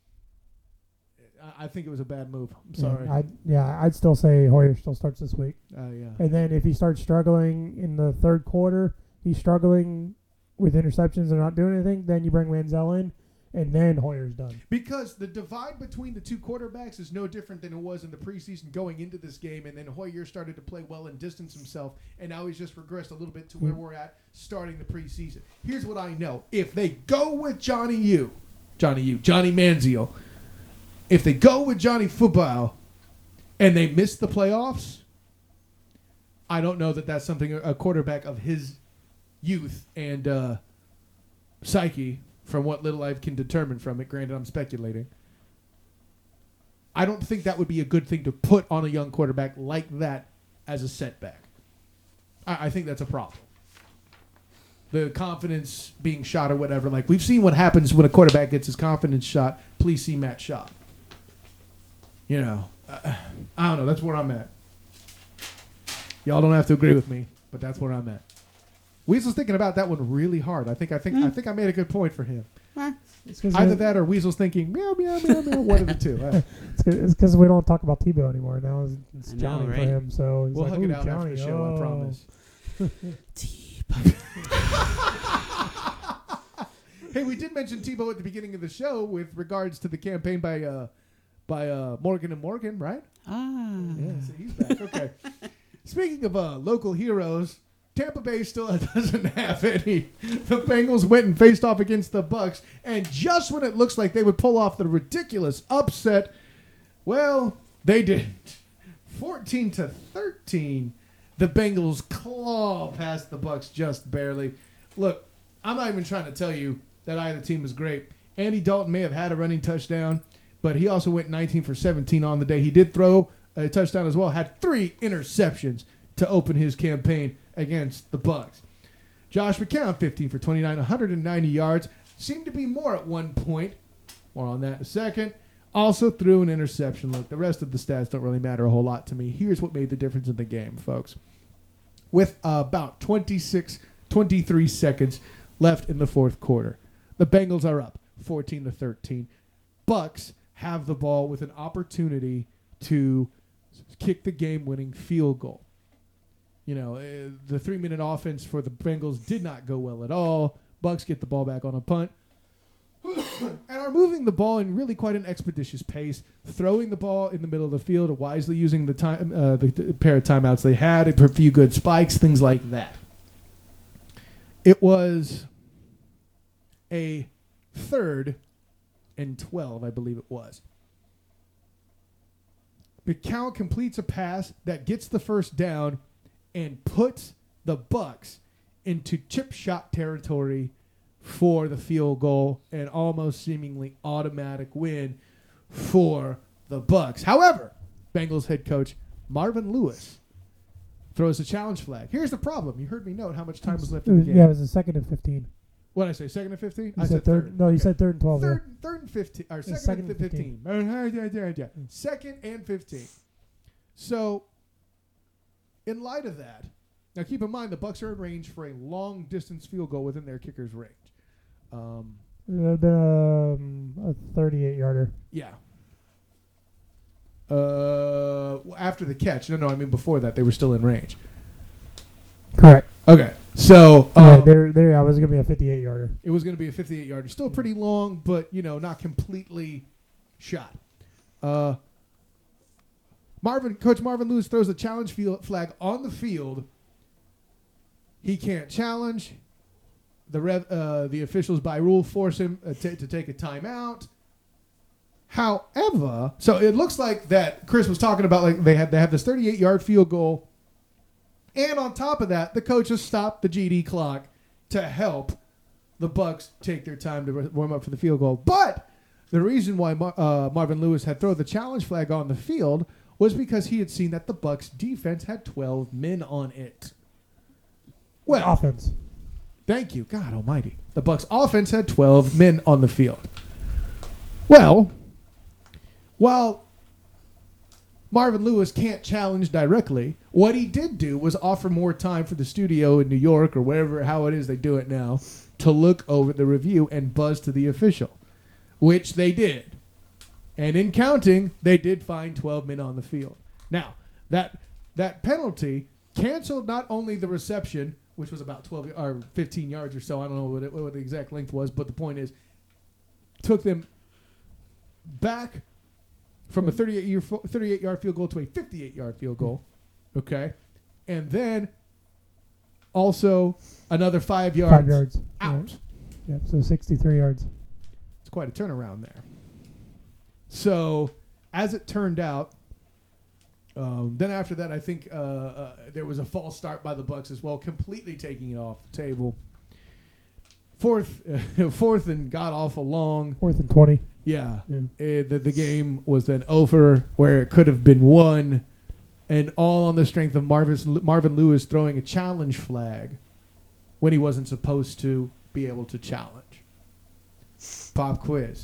I, I think it was a bad move. I'm sorry. Yeah, I'd, yeah, I'd still say Hoyer still starts this week. Uh, yeah. And then if he starts struggling in the third quarter, he's struggling with interceptions and not doing anything, then you bring Manziel in, and then Hoyer's done. Because the divide between the two quarterbacks is no different than it was in the preseason going into this game, and then Hoyer started to play well and distance himself, and now he's just regressed a little bit to where we're at starting the preseason. Here's what I know. If they go with Johnny U, Johnny U, Johnny Manziel, if they go with Johnny Football and they miss the playoffs, I don't know that that's something a quarterback of his youth and uh, psyche, from what little I can determine from it, granted I'm speculating, I don't think that would be a good thing to put on a young quarterback like that as a setback. I, I think that's a problem. The confidence being shot or whatever. Like, we've seen what happens when a quarterback gets his confidence shot. Please see Matt Schaub. You know, uh, I don't know. That's where I'm at. Y'all don't have to agree with me, but that's where I'm at. Weasel's thinking about that one really hard. I think I think I think I made a good point for him. Eh, It's because Either that or Weasel's thinking meow meow meow meow. One of the two. Uh, it's because we don't talk about Tebow anymore. Now it's, it's I know, Johnny for right? him. So he's we'll like, hug it "Ooh, out Johnny, after the show. oh." I promise. Hey, we did mention Tebow at the beginning of the show with regards to the campaign by uh, by uh, Morgan and Morgan, right? ah. Yeah, so he's back. Okay. Speaking of uh, local heroes, Tampa Bay still doesn't have any. The Bengals went and faced off against the Bucks, and just when it looks like they would pull off the ridiculous upset, well, they didn't. fourteen to thirteen, the Bengals claw past the Bucks just barely. Look, I'm not even trying to tell you that either team is great. Andy Dalton may have had a running touchdown, but he also went nineteen for seventeen on the day. He did throw a touchdown as well, had three interceptions to open his campaign against the Bucks. Josh McCown, fifteen for twenty-nine, one hundred ninety yards. Seemed to be more at one point. More on that in a second. Also threw an interception. Look, the rest of the stats don't really matter a whole lot to me. Here's what made the difference in the game, folks. With uh, about twenty-six, twenty-three seconds left in the fourth quarter, the Bengals are up fourteen to thirteen. Bucks have the ball with an opportunity to kick the game-winning field goal. You know, uh, the three-minute offense for the Bengals did not go well at all. Bucks get the ball back on a punt. and are moving the ball in really quite an expeditious pace, throwing the ball in the middle of the field, wisely using the time, uh, the, the pair of timeouts they had, a few good spikes, things like that. It was a third and twelve, I believe it was. McCown completes a pass that gets the first down and puts the Bucks into chip shot territory for the field goal and almost seemingly automatic win for the Bucks. However, Bengals head coach Marvin Lewis throws a challenge flag. Here's the problem. You heard me note how much time was left in the game. Yeah, it was a second and fifteen. What did I say? Second and fifteen? You I said said third. third. No, you Okay. said third and twelve. Third, yeah. third and fifteen. Or second, second and and fifteen. Second and fifteen. So, in light of that, now keep in mind the Bucks are in range for a long distance field goal within their kicker's range. Um, It would have been um, a thirty-eight yarder. yeah. Uh, after the catch. No, no, I mean before that they were still in range. Correct. Okay. So, Yeah, um, there, there. I was gonna be a fifty-eight yarder. it was going to be a fifty-eight yarder. Still pretty long, but, you know, not completely shot. Uh, Marvin, Coach Marvin Lewis throws a challenge field flag on the field. He can't challenge. The rev, uh, the officials by rule force him uh, t- to take a timeout. However, so it looks like that Chris was talking about, like they had they have this thirty-eight yard field goal, and on top of that, the coaches stopped the G D clock to help the Bucks take their time to warm up for the field goal. But the reason why Mar- uh, Marvin Lewis had thrown the challenge flag on the field was because he had seen that the Bucks defense had twelve men on it. Well, Offense. thank you, God Almighty. The Bucks offense had twelve men on the field. Well, while Marvin Lewis can't challenge directly, what he did do was offer more time for the studio in New York or wherever, how it is they do it now, to look over the review and buzz to the official, which they did. And in counting, they did find twelve men on the field. Now, that that penalty canceled not only the reception, which was about twelve or fifteen yards or so, I don't know what, it, what the exact length was, but the point is, took them back from a thirty-eight yard field goal to a fifty-eight yard field goal, okay? And then also another five yards, Five yards. out. Yeah. Yep. So sixty-three yards. It's quite a turnaround there. So, as it turned out, um, then after that, I think uh, uh, there was a false start by the Bucks as well, completely taking it off the table. Fourth, uh, fourth and god awful long. Fourth and twenty. Yeah, Yeah. Uh, the, the game was then over where it could have been won, and all on the strength of Marvin Marvin Lewis throwing a challenge flag when he wasn't supposed to be able to challenge. Pop quiz.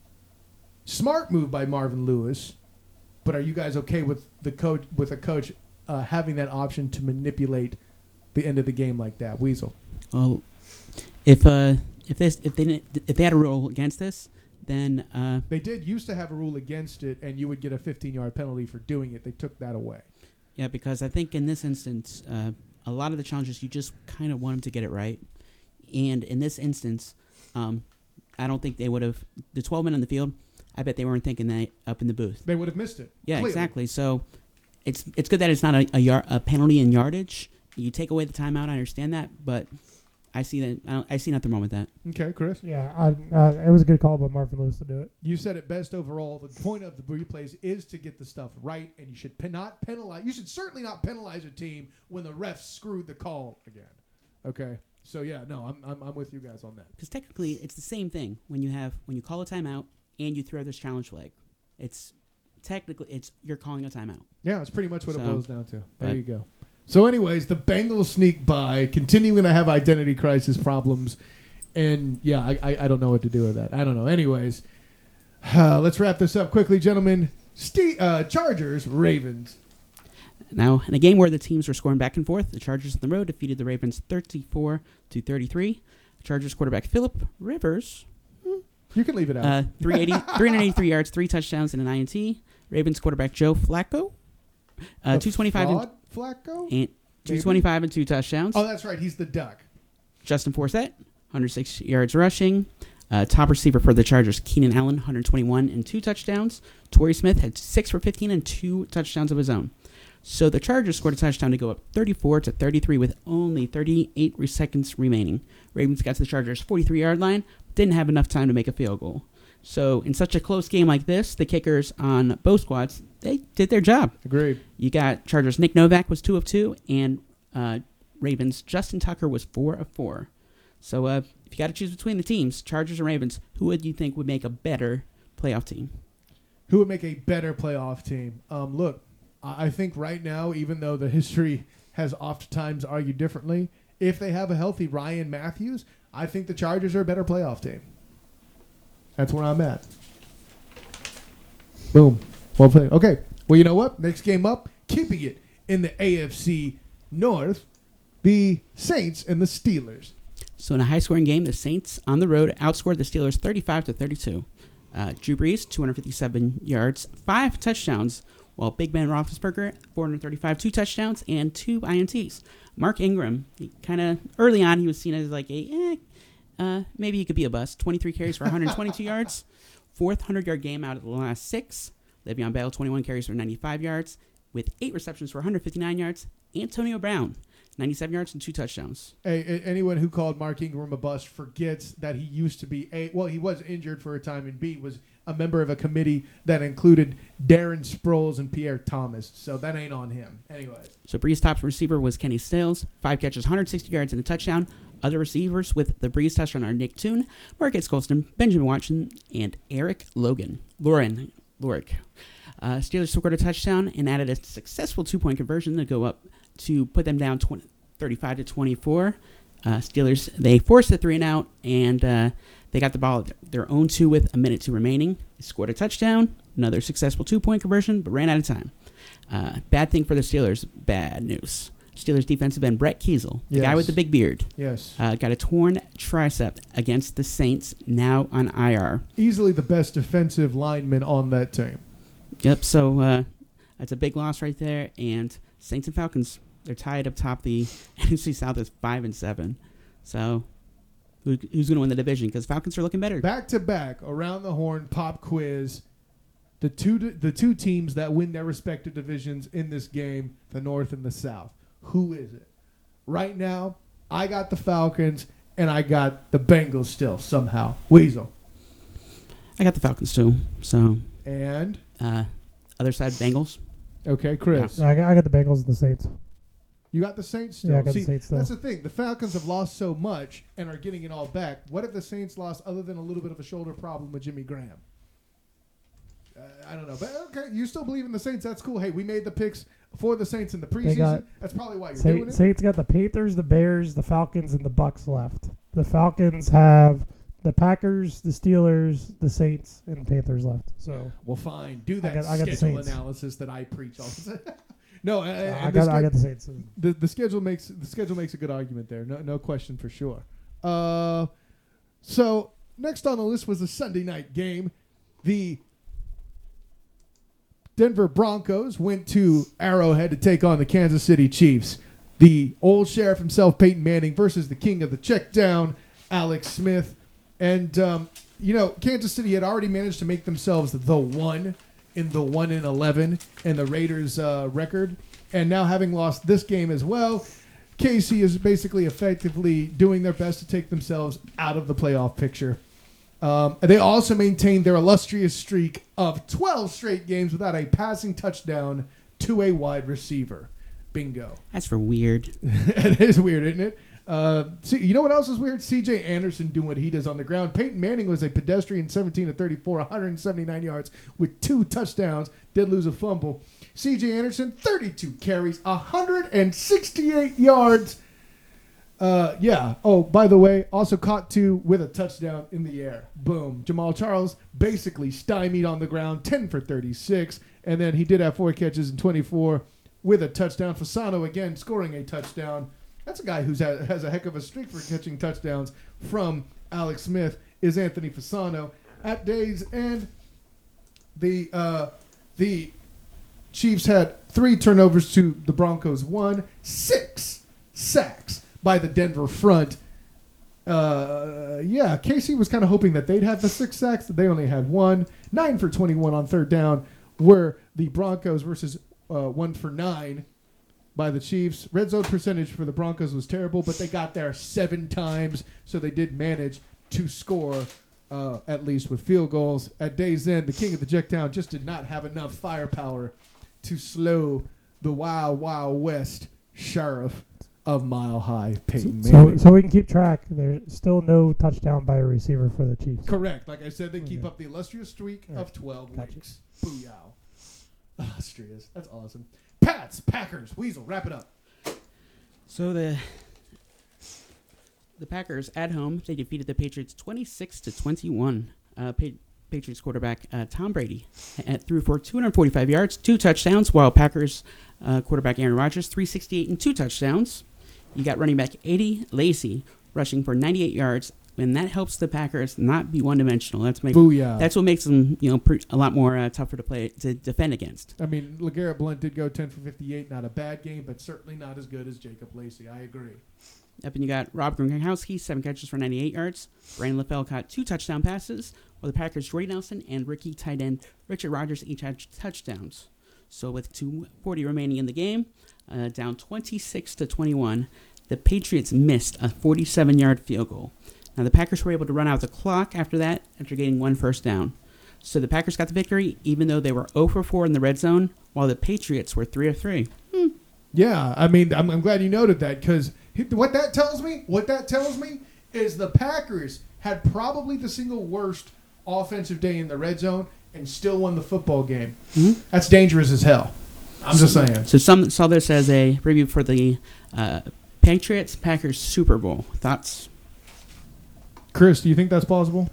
Smart move by Marvin Lewis, but are you guys okay with the coach with a coach uh, having that option to manipulate the end of the game like that? Weasel. Well, if uh, if this if they didn't, if they had a rule against this, then uh, They did used to have a rule against it, and you would get a fifteen yard penalty for doing it. They took that away. yeah, because I think in this instance, uh, a lot of the challenges you just kind of want them to get it right, and in this instance, um, I don't think they would have the twelve men on the field. I bet they weren't thinking that up in the booth. They would have missed it. Yeah, Clearly. exactly. So it's it's good that it's not a a, yard, a penalty in yardage. You take away the timeout. I understand that, but I see that I, don't, I see nothing wrong with that. Okay, Chris. Yeah. I, uh, it was a good call by Marvin Lewis to do it. You said it best overall. The point of the replays is to get the stuff right, and you should pe- not penalize. You should certainly not penalize a team when the refs screwed the call again. Okay, so yeah, no, I'm I'm, I'm with you guys on that. Because technically, it's the same thing when you have when you call a timeout and you throw this challenge flag. It's technically it's you're calling a timeout. Yeah, that's pretty much what it So, boils down to. There right. you go. So, anyways, the Bengals sneak by, continuing to have identity crisis problems, and yeah, I I, I don't know what to do with that. I don't know. Anyways, uh, let's wrap this up quickly, gentlemen. Ste- uh, Chargers, Ravens. Now, in a game where the teams were scoring back and forth, the Chargers on the road defeated the Ravens thirty-four to thirty-three. Chargers quarterback Phillip Rivers, You can leave it out. uh, three eighty, three eighty-three yards, three touchdowns, and an I N T. Ravens quarterback Joe Flacco, uh, The two twenty-five and, fraud Flacco? and two twenty-five and two touchdowns. Oh, that's right. He's the duck. Justin Forsett, one hundred six yards rushing. Uh, top receiver for the Chargers, Keenan Allen, one hundred twenty-one and two touchdowns. Torrey Smith had six for fifteen and two touchdowns of his own. So the Chargers scored a touchdown to go up thirty-four to thirty-three with only thirty-eight seconds remaining. Ravens got to the Chargers' forty-three-yard line, didn't have enough time to make a field goal. So in such a close game like this, the kickers on both squads, they did their job. Agreed. You got Chargers' Nick Novak was two of two, and uh, Ravens' Justin Tucker was four of four. So uh, if you got to choose between the teams, Chargers and Ravens, who would you think would make a better playoff team? Who would make a better playoff team? Um, look, I I think right now, even though the history has oftentimes argued differently, if they have a healthy Ryan Matthews, I think the Chargers are a better playoff team. That's where I'm at. Boom. Well played. Okay. Well, you know what? Next game up, keeping it in the A F C North, the Saints and the Steelers. So in a high-scoring game, the Saints on the road outscored the Steelers thirty-five to thirty-two. Uh, Drew Brees, two hundred fifty-seven yards, five touchdowns, while Big Ben Roethlisberger, four hundred thirty-five, two touchdowns, and two I N Ts. Mark Ingram, kind of early on, he was seen as like a, eh, uh, maybe he could be a bust. twenty-three carries for one hundred twenty-two yards, fourth hundred-yard game out of the last six. Le'Veon Bell, twenty-one carries for ninety-five yards, with eight receptions for one hundred fifty-nine yards. Antonio Brown, ninety-seven yards and two touchdowns. Hey, a- anyone who called Mark Ingram a bust forgets that he used to be a well, he was injured for a time, and B was a member of a committee that included Darren Sproles and Pierre Thomas. So that ain't on him. Anyway. So Brees' top receiver was Kenny Stills, five catches, one hundred sixty yards and a touchdown. Other receivers with the Brees touchdown are Nick Toon, Marcus Colston, Benjamin Watson, and Eric Logan. Lauren Lorick. Uh, Steelers scored a touchdown and added a successful two-point conversion to go up to put them down twenty, thirty-five to twenty-four. Uh, Steelers, they forced the three and out, and uh, they got the ball at their own two with a minute two remaining. They scored a touchdown, another successful two-point conversion, but ran out of time. Uh, bad thing for the Steelers, bad news. Steelers defensive end Brett Kiesel, the Yes. guy with the big beard, Yes. uh, got a torn tricep against the Saints, now on I R. Easily the best defensive lineman on that team. Yep, so uh, that's a big loss right there, and Saints and Falcons, they're tied up top. The N F C South is five and seven. So who, who's going to win the division? Because Falcons are looking better. Back to back, around the horn pop quiz. The two the two teams that win their respective divisions in this game, the North and the South. Who is it? Right now, I got the Falcons and I got the Bengals still somehow. Weasel. I got the Falcons too. So And uh, other side Bengals. okay, Chris. No, I got, I got the Bengals and the Saints. You got the Saints still. Yeah, I got See, the Saints still. that's the thing. The Falcons have lost so much and are getting it all back. What if the Saints lost other than a little bit of a shoulder problem with Jimmy Graham? Uh, I don't know. But okay, you still believe in the Saints. That's cool. Hey, we made the picks for the Saints in the preseason. got- That's probably why you're Sa- doing it. Saints got the Panthers, the Bears, the Falcons, and the Bucks left. The Falcons have the Packers, the Steelers, the Saints, and the Panthers left. So Well, fine. Do that got- I got the schedule Saints. analysis that I preach all the time. No, uh, I and got the, I sch- got the Saints. the the schedule makes the schedule makes a good argument there. No, no question for sure. Uh, so next on the list was the Sunday night game. The Denver Broncos went to Arrowhead to take on the Kansas City Chiefs. The old sheriff himself, Peyton Manning, versus the king of the check down, Alex Smith. And, um, you know, Kansas City had already managed to make themselves the one in the one and eleven in the Raiders' uh, record. And now having lost this game as well, K C is basically effectively doing their best to take themselves out of the playoff picture. Um, they also maintained their illustrious streak of twelve straight games without a passing touchdown to a wide receiver. Bingo. That's for weird. It is weird, isn't it? Uh, see, you know what else is weird? C J Anderson doing what he does on the ground. Peyton Manning was a pedestrian seventeen to thirty-four, one hundred seventy-nine yards with two touchdowns. Did lose a fumble. C J Anderson, thirty-two carries, one hundred sixty-eight yards. Uh, yeah. Oh, by the way, also caught two with a touchdown in the air. Boom. Jamal Charles basically stymied on the ground, ten for thirty-six. And then he did have four catches and twenty-four with a touchdown. Fasano again scoring a touchdown. That's a guy who has a heck of a streak for catching touchdowns from Alex Smith is Anthony Fasano at days. And the uh, the Chiefs had three turnovers to the Broncos one, six sacks by the Denver front. Uh, yeah, K C was kind of hoping that they'd have the six sacks. They only had one. Nine for twenty-one on third down, where the Broncos versus uh, one for nine by the Chiefs. Red zone percentage for the Broncos was terrible, but they got there seven times, so they did manage to score uh, at least with field goals. At day's end, the king of the Jacktown just did not have enough firepower to slow the Wild Wild West sheriff of Mile High, Peyton So, Manning. so we can keep track. There's still no touchdown by a receiver for the Chiefs. Correct. Like I said, they keep Okay. up the illustrious streak All right. of twelve Gotcha. weeks. Booyah. Illustrious. That's awesome. Pats, Packers, Weasel, wrap it up. So the the Packers at home, they defeated the Patriots twenty-six to twenty-one. Uh, pa- Patriots quarterback uh, Tom Brady uh, threw for two hundred forty-five yards, two touchdowns, while Packers uh, quarterback Aaron Rodgers three sixty-eight and two touchdowns. You got running back Eddie Lacy rushing for ninety-eight yards, and that helps the Packers not be one-dimensional. That's make, Booyah. that's what makes them, you know, pre- a lot more uh, tougher to play to defend against. I mean, LeGarrette Blount did go ten for fifty-eight. Not a bad game, but certainly not as good as Jacob Lacey. I agree. Up and you got Rob Gronkowski, seven catches for ninety-eight yards. Brandon LaFell caught two touchdown passes, while the Packers' Jordy Nelson and rookie tight end Richard Rodgers each had touchdowns. So with two forty remaining in the game, uh, down twenty-six to twenty-one, the Patriots missed a forty-seven-yard field goal. Now the Packers were able to run out the clock after that after getting one first down. So the Packers got the victory, even though they were zero for four in the red zone, while the Patriots were three of three. Hmm. Yeah, I mean, I'm, I'm glad you noted that, because what that tells me, what that tells me is the Packers had probably the single worst offensive day in the red zone and still won the football game. Mm-hmm. That's dangerous as hell. I'm just saying. So some saw this as a preview for the uh, Patriots Packers Super Bowl. Thoughts? Chris, do you think that's possible?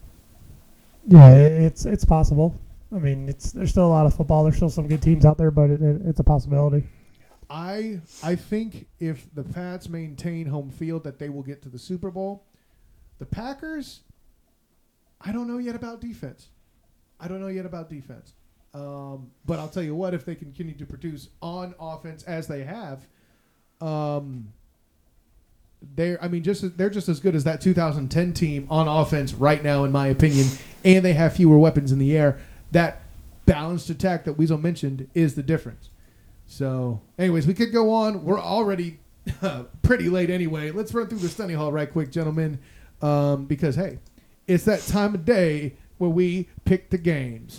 Yeah, it- it's it's possible. I mean, it's there's still a lot of football. There's still some good teams out there, but it, it, it's a possibility. I I think if the Pats maintain home field that they will get to the Super Bowl. The Packers, I don't know yet about defense. I don't know yet about defense. Um, but I'll tell you what, if they continue to produce on offense as they have, um, they're I mean just as, they're just as good as that two thousand ten team on offense right now, in my opinion, and they have fewer weapons in the air. That balanced attack that Weasel mentioned is the difference. So, anyways, we could go on. We're already pretty late anyway. Let's run through the study hall right quick, gentlemen, um, because, hey, it's that time of day where we pick the games.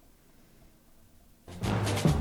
All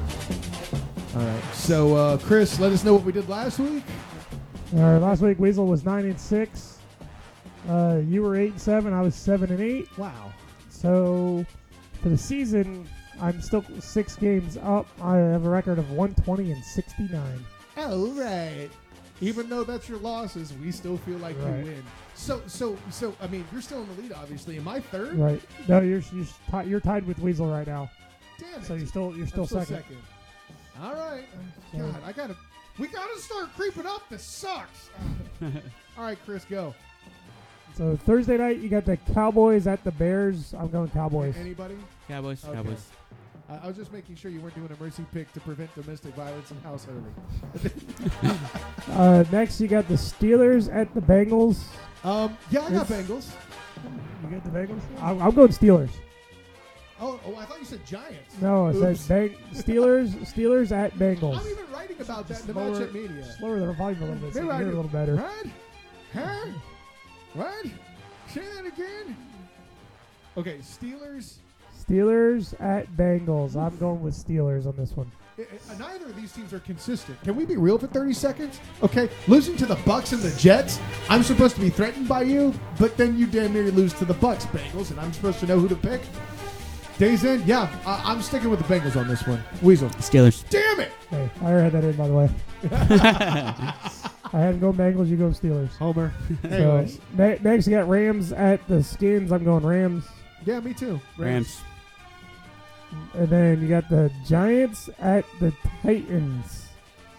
right. So, uh, Chris, let us know what we did last week. All right, last week Weasel was nine and six. Uh, you were eight and seven. I was seven and eight. Wow. So for the season, I'm still six games up. I have a record of one twenty and sixty-nine. All right. Even though that's your losses, we still feel like Right. you win. So, so, so. I mean, you're still in the lead, obviously. Am I third? Right? No, you're you're, ti- you're tied with Weasel right now. Damn it. So you're still you're still, I'm second. All right. So- God, I gotta. We gotta start creeping up. This sucks. All right, Chris, go. So Thursday night, you got the Cowboys at the Bears. I'm going Cowboys. Anybody? Cowboys, Okay. Cowboys. I, I was just making sure you weren't doing a mercy pick to prevent domestic violence in house early. Uh, next, you got the Steelers at the Bengals. Um, yeah, I got Chris? Bengals. You got the Bengals? I'm, I'm going Steelers. Oh, oh, I thought you said Giants. No, it Oops. says bang- Steelers. Steelers at Bengals. I'm even writing about that in the Slower- matchup media. Slower the volume a little bit, so you can hear it a little better. What? Huh? What? Say that again. Okay, Steelers. Steelers at Bengals. I'm going with Steelers on this one. I- I- Neither of these teams are consistent. Can we be real for thirty seconds? Okay, losing to the Bucks and the Jets, I'm supposed to be threatened by you, but then you damn near lose to the Bucks, Bengals, and I'm supposed to know who to pick. Days end, yeah, I- I'm sticking with the Bengals on this one. Weasel. Steelers. Damn it! Hey, I already had that in, by the way. I had to go Bengals, you go Steelers. Homer. So, Anyways, ne- next, you got Rams at the Skins. I'm going Rams. yeah, me too. Rams. And then you got the Giants at the Titans.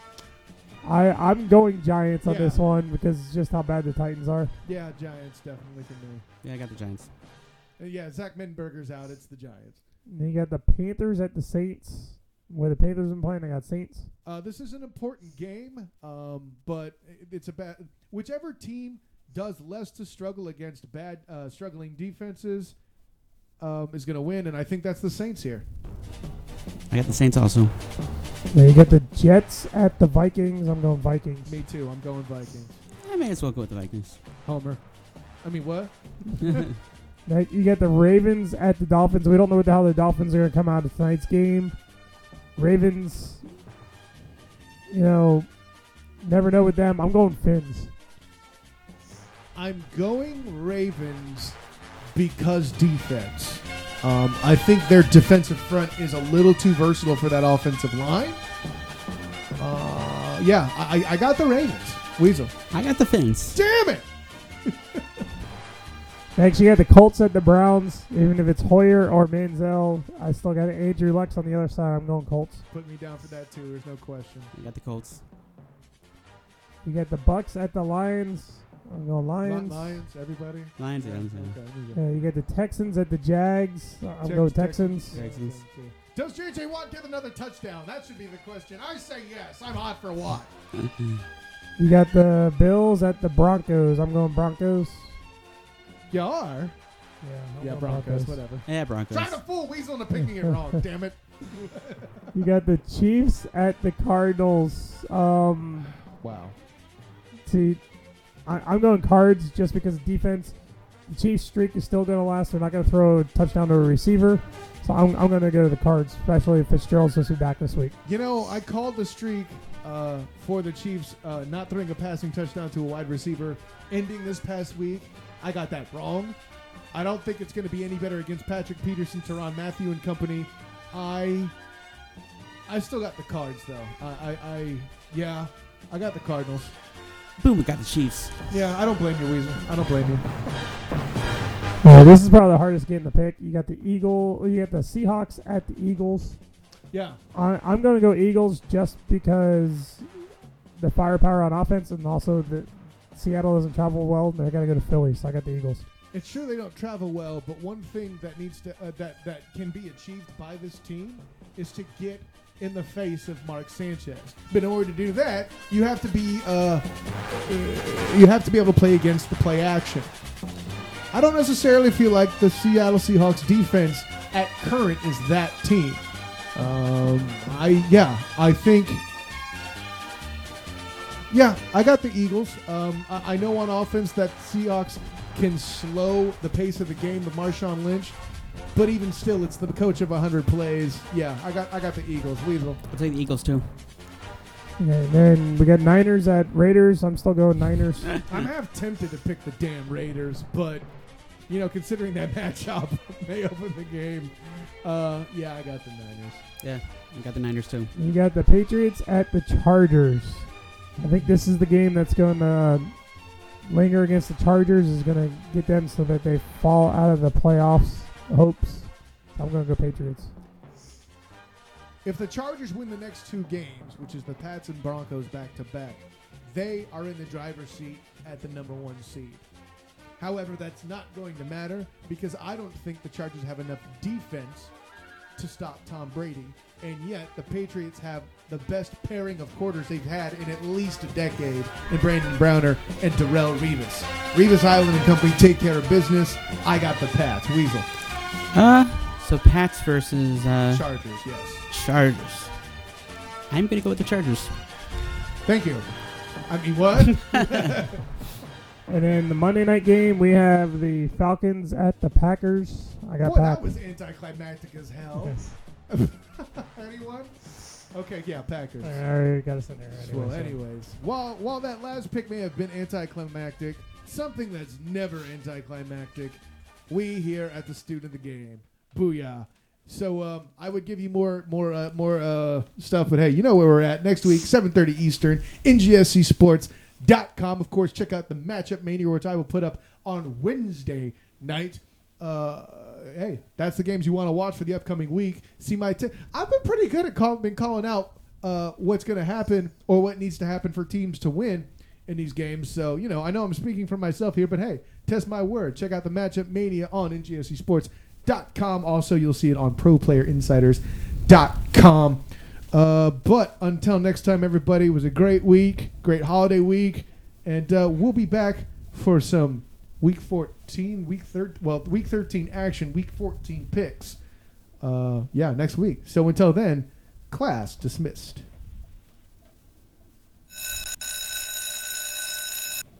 I, I'm going Giants on Yeah. this one because it's just how bad the Titans are. Yeah, Giants definitely for me. Yeah, I got the Giants. Uh, Yeah, Zach Menberger's out. It's the Giants. And then you got the Panthers at the Saints. Where the Panthers been playing, I got Saints. Uh, this is an important game, um, but it- it's about whichever team does less to struggle against bad, uh, struggling defenses um, is going to win, and I think that's the Saints here. I got the Saints also. Then you get the Jets at the Vikings. I'm going Vikings. Me too. I'm going Vikings. I may as well go with the Vikings. Homer. I mean, what? Now you get the Ravens at the Dolphins. We don't know what the hell the Dolphins are going to come out of tonight's game. Ravens, you know, never know with them. I'm going Fins. I'm going Ravens because defense. Um, I think their defensive front is a little too versatile for that offensive line. Uh, yeah, I, I got the Ravens. Weasel. I got the Fins. Damn it! Next, you got the Colts at the Browns. Even if it's Hoyer or Manziel, I still got Andrew Luck on the other side. I'm going Colts. Put me down for that too. There's no question. I got the Colts. You got the Bucks at the Lions. I'm going Lions. Lions, everybody. Lions, yeah. Okay, Uh, you get the Texans at the Jags. I'm Tex- going Texans. Texans. Does J J Watt get another touchdown? That should be the question. I say yes. I'm hot for Watt. You got the Bills at the Broncos. I'm going Broncos. You are? Yeah, I'm Yeah, going Broncos, whatever. Yeah, Broncos. Trying to fool Weasel into picking it wrong, damn it. You got the Chiefs at the Cardinals. Um, Wow. see, I, I'm going Cards just because of defense. The Chiefs' streak is still going to last. They're not going to throw a touchdown to a receiver. So I'm, I'm going to go to the Cards, especially if Fitzgerald's supposed to be back this week. You know, I called the streak uh, for the Chiefs uh, not throwing a passing touchdown to a wide receiver ending this past week. I got that wrong. I don't think it's going to be any better against Patrick Peterson, Tyrann Mathieu and company. I I still got the Cards, though. I, I, I yeah, I got the Cardinals. Boom, we got the Chiefs. Yeah, I don't blame you, Weasel. I don't blame you. Uh, this is probably the hardest game to pick. You got the Eagle. You got the Seahawks at the Eagles. Yeah. I, I'm going to go Eagles just because the firepower on offense, and also the Seattle doesn't travel well. They're going to go to Philly, so I got the Eagles. It's true they don't travel well, but one thing that needs to uh, that that can be achieved by this team is to get in the face of Mark Sanchez. But in order to do that, you have to be uh, you have to be able to play against the play action. I don't necessarily feel like the Seattle Seahawks defense at current is that team. Um, I yeah, I think. Yeah, I got the Eagles. Um, I, I know on offense that Seahawks can slow the pace of the game with Marshawn Lynch, but even still, it's the coach of one hundred plays. Yeah, I got I got the Eagles. Weasel. I'll take the Eagles too. Yeah, and then we got Niners at Raiders. I'm still going Niners. I'm half tempted to pick the damn Raiders, but you know, considering that matchup may open the game, uh, yeah, I got the Niners. Yeah, I got the Niners too. You got the Patriots at the Chargers. I think this is the game that's going to linger against the Chargers, is going to get them so that they fall out of the playoffs hopes. I'm going to go Patriots. If the Chargers win the next two games, which is the Pats and Broncos back to back, they are in the driver's seat at the number one seed. However, that's not going to matter because I don't think the Chargers have enough defense to stop Tom Brady. And yet, the Patriots have the best pairing of quarters they've had in at least a decade in Brandon Browner and Darrelle Revis. Revis Island and company take care of business. I got the Pats. Weasel. Uh, so Pats versus uh, Chargers, yes. Chargers. I'm going to go with the Chargers. Thank you. I mean, what? And then the Monday night game, we have the Falcons at the Packers. I got Boy, that Packers. was anticlimactic as hell. Yes. Anyone? Okay, yeah, Packers. I already got us in there. Anyway, Well, so. anyways, while while that last pick may have been anticlimactic, something that's never anticlimactic, we here at the Student of the Game, booyah. So um, I would give you more more uh, more uh, stuff, but hey, you know where we're at next week, seven thirty Eastern, N G S C Sports dot com. Of course, check out the Matchup Mania, which I will put up on Wednesday night. Uh, hey, that's the games you want to watch for the upcoming week. See my t- I've been pretty good at call- been calling out uh, what's going to happen or what needs to happen for teams to win in these games. So, you know, I know I'm speaking for myself here, but hey, test my word. Check out the Matchup Mania on N G S C Sports dot com. Also, you'll see it on Pro Player Insiders dot com. Uh, but until next time, everybody, it was a great week, great holiday week, and uh, we'll be back for some week fourteen, week thirteen, well, week thirteen action, week fourteen picks. Uh, yeah, next week. So until then, class dismissed.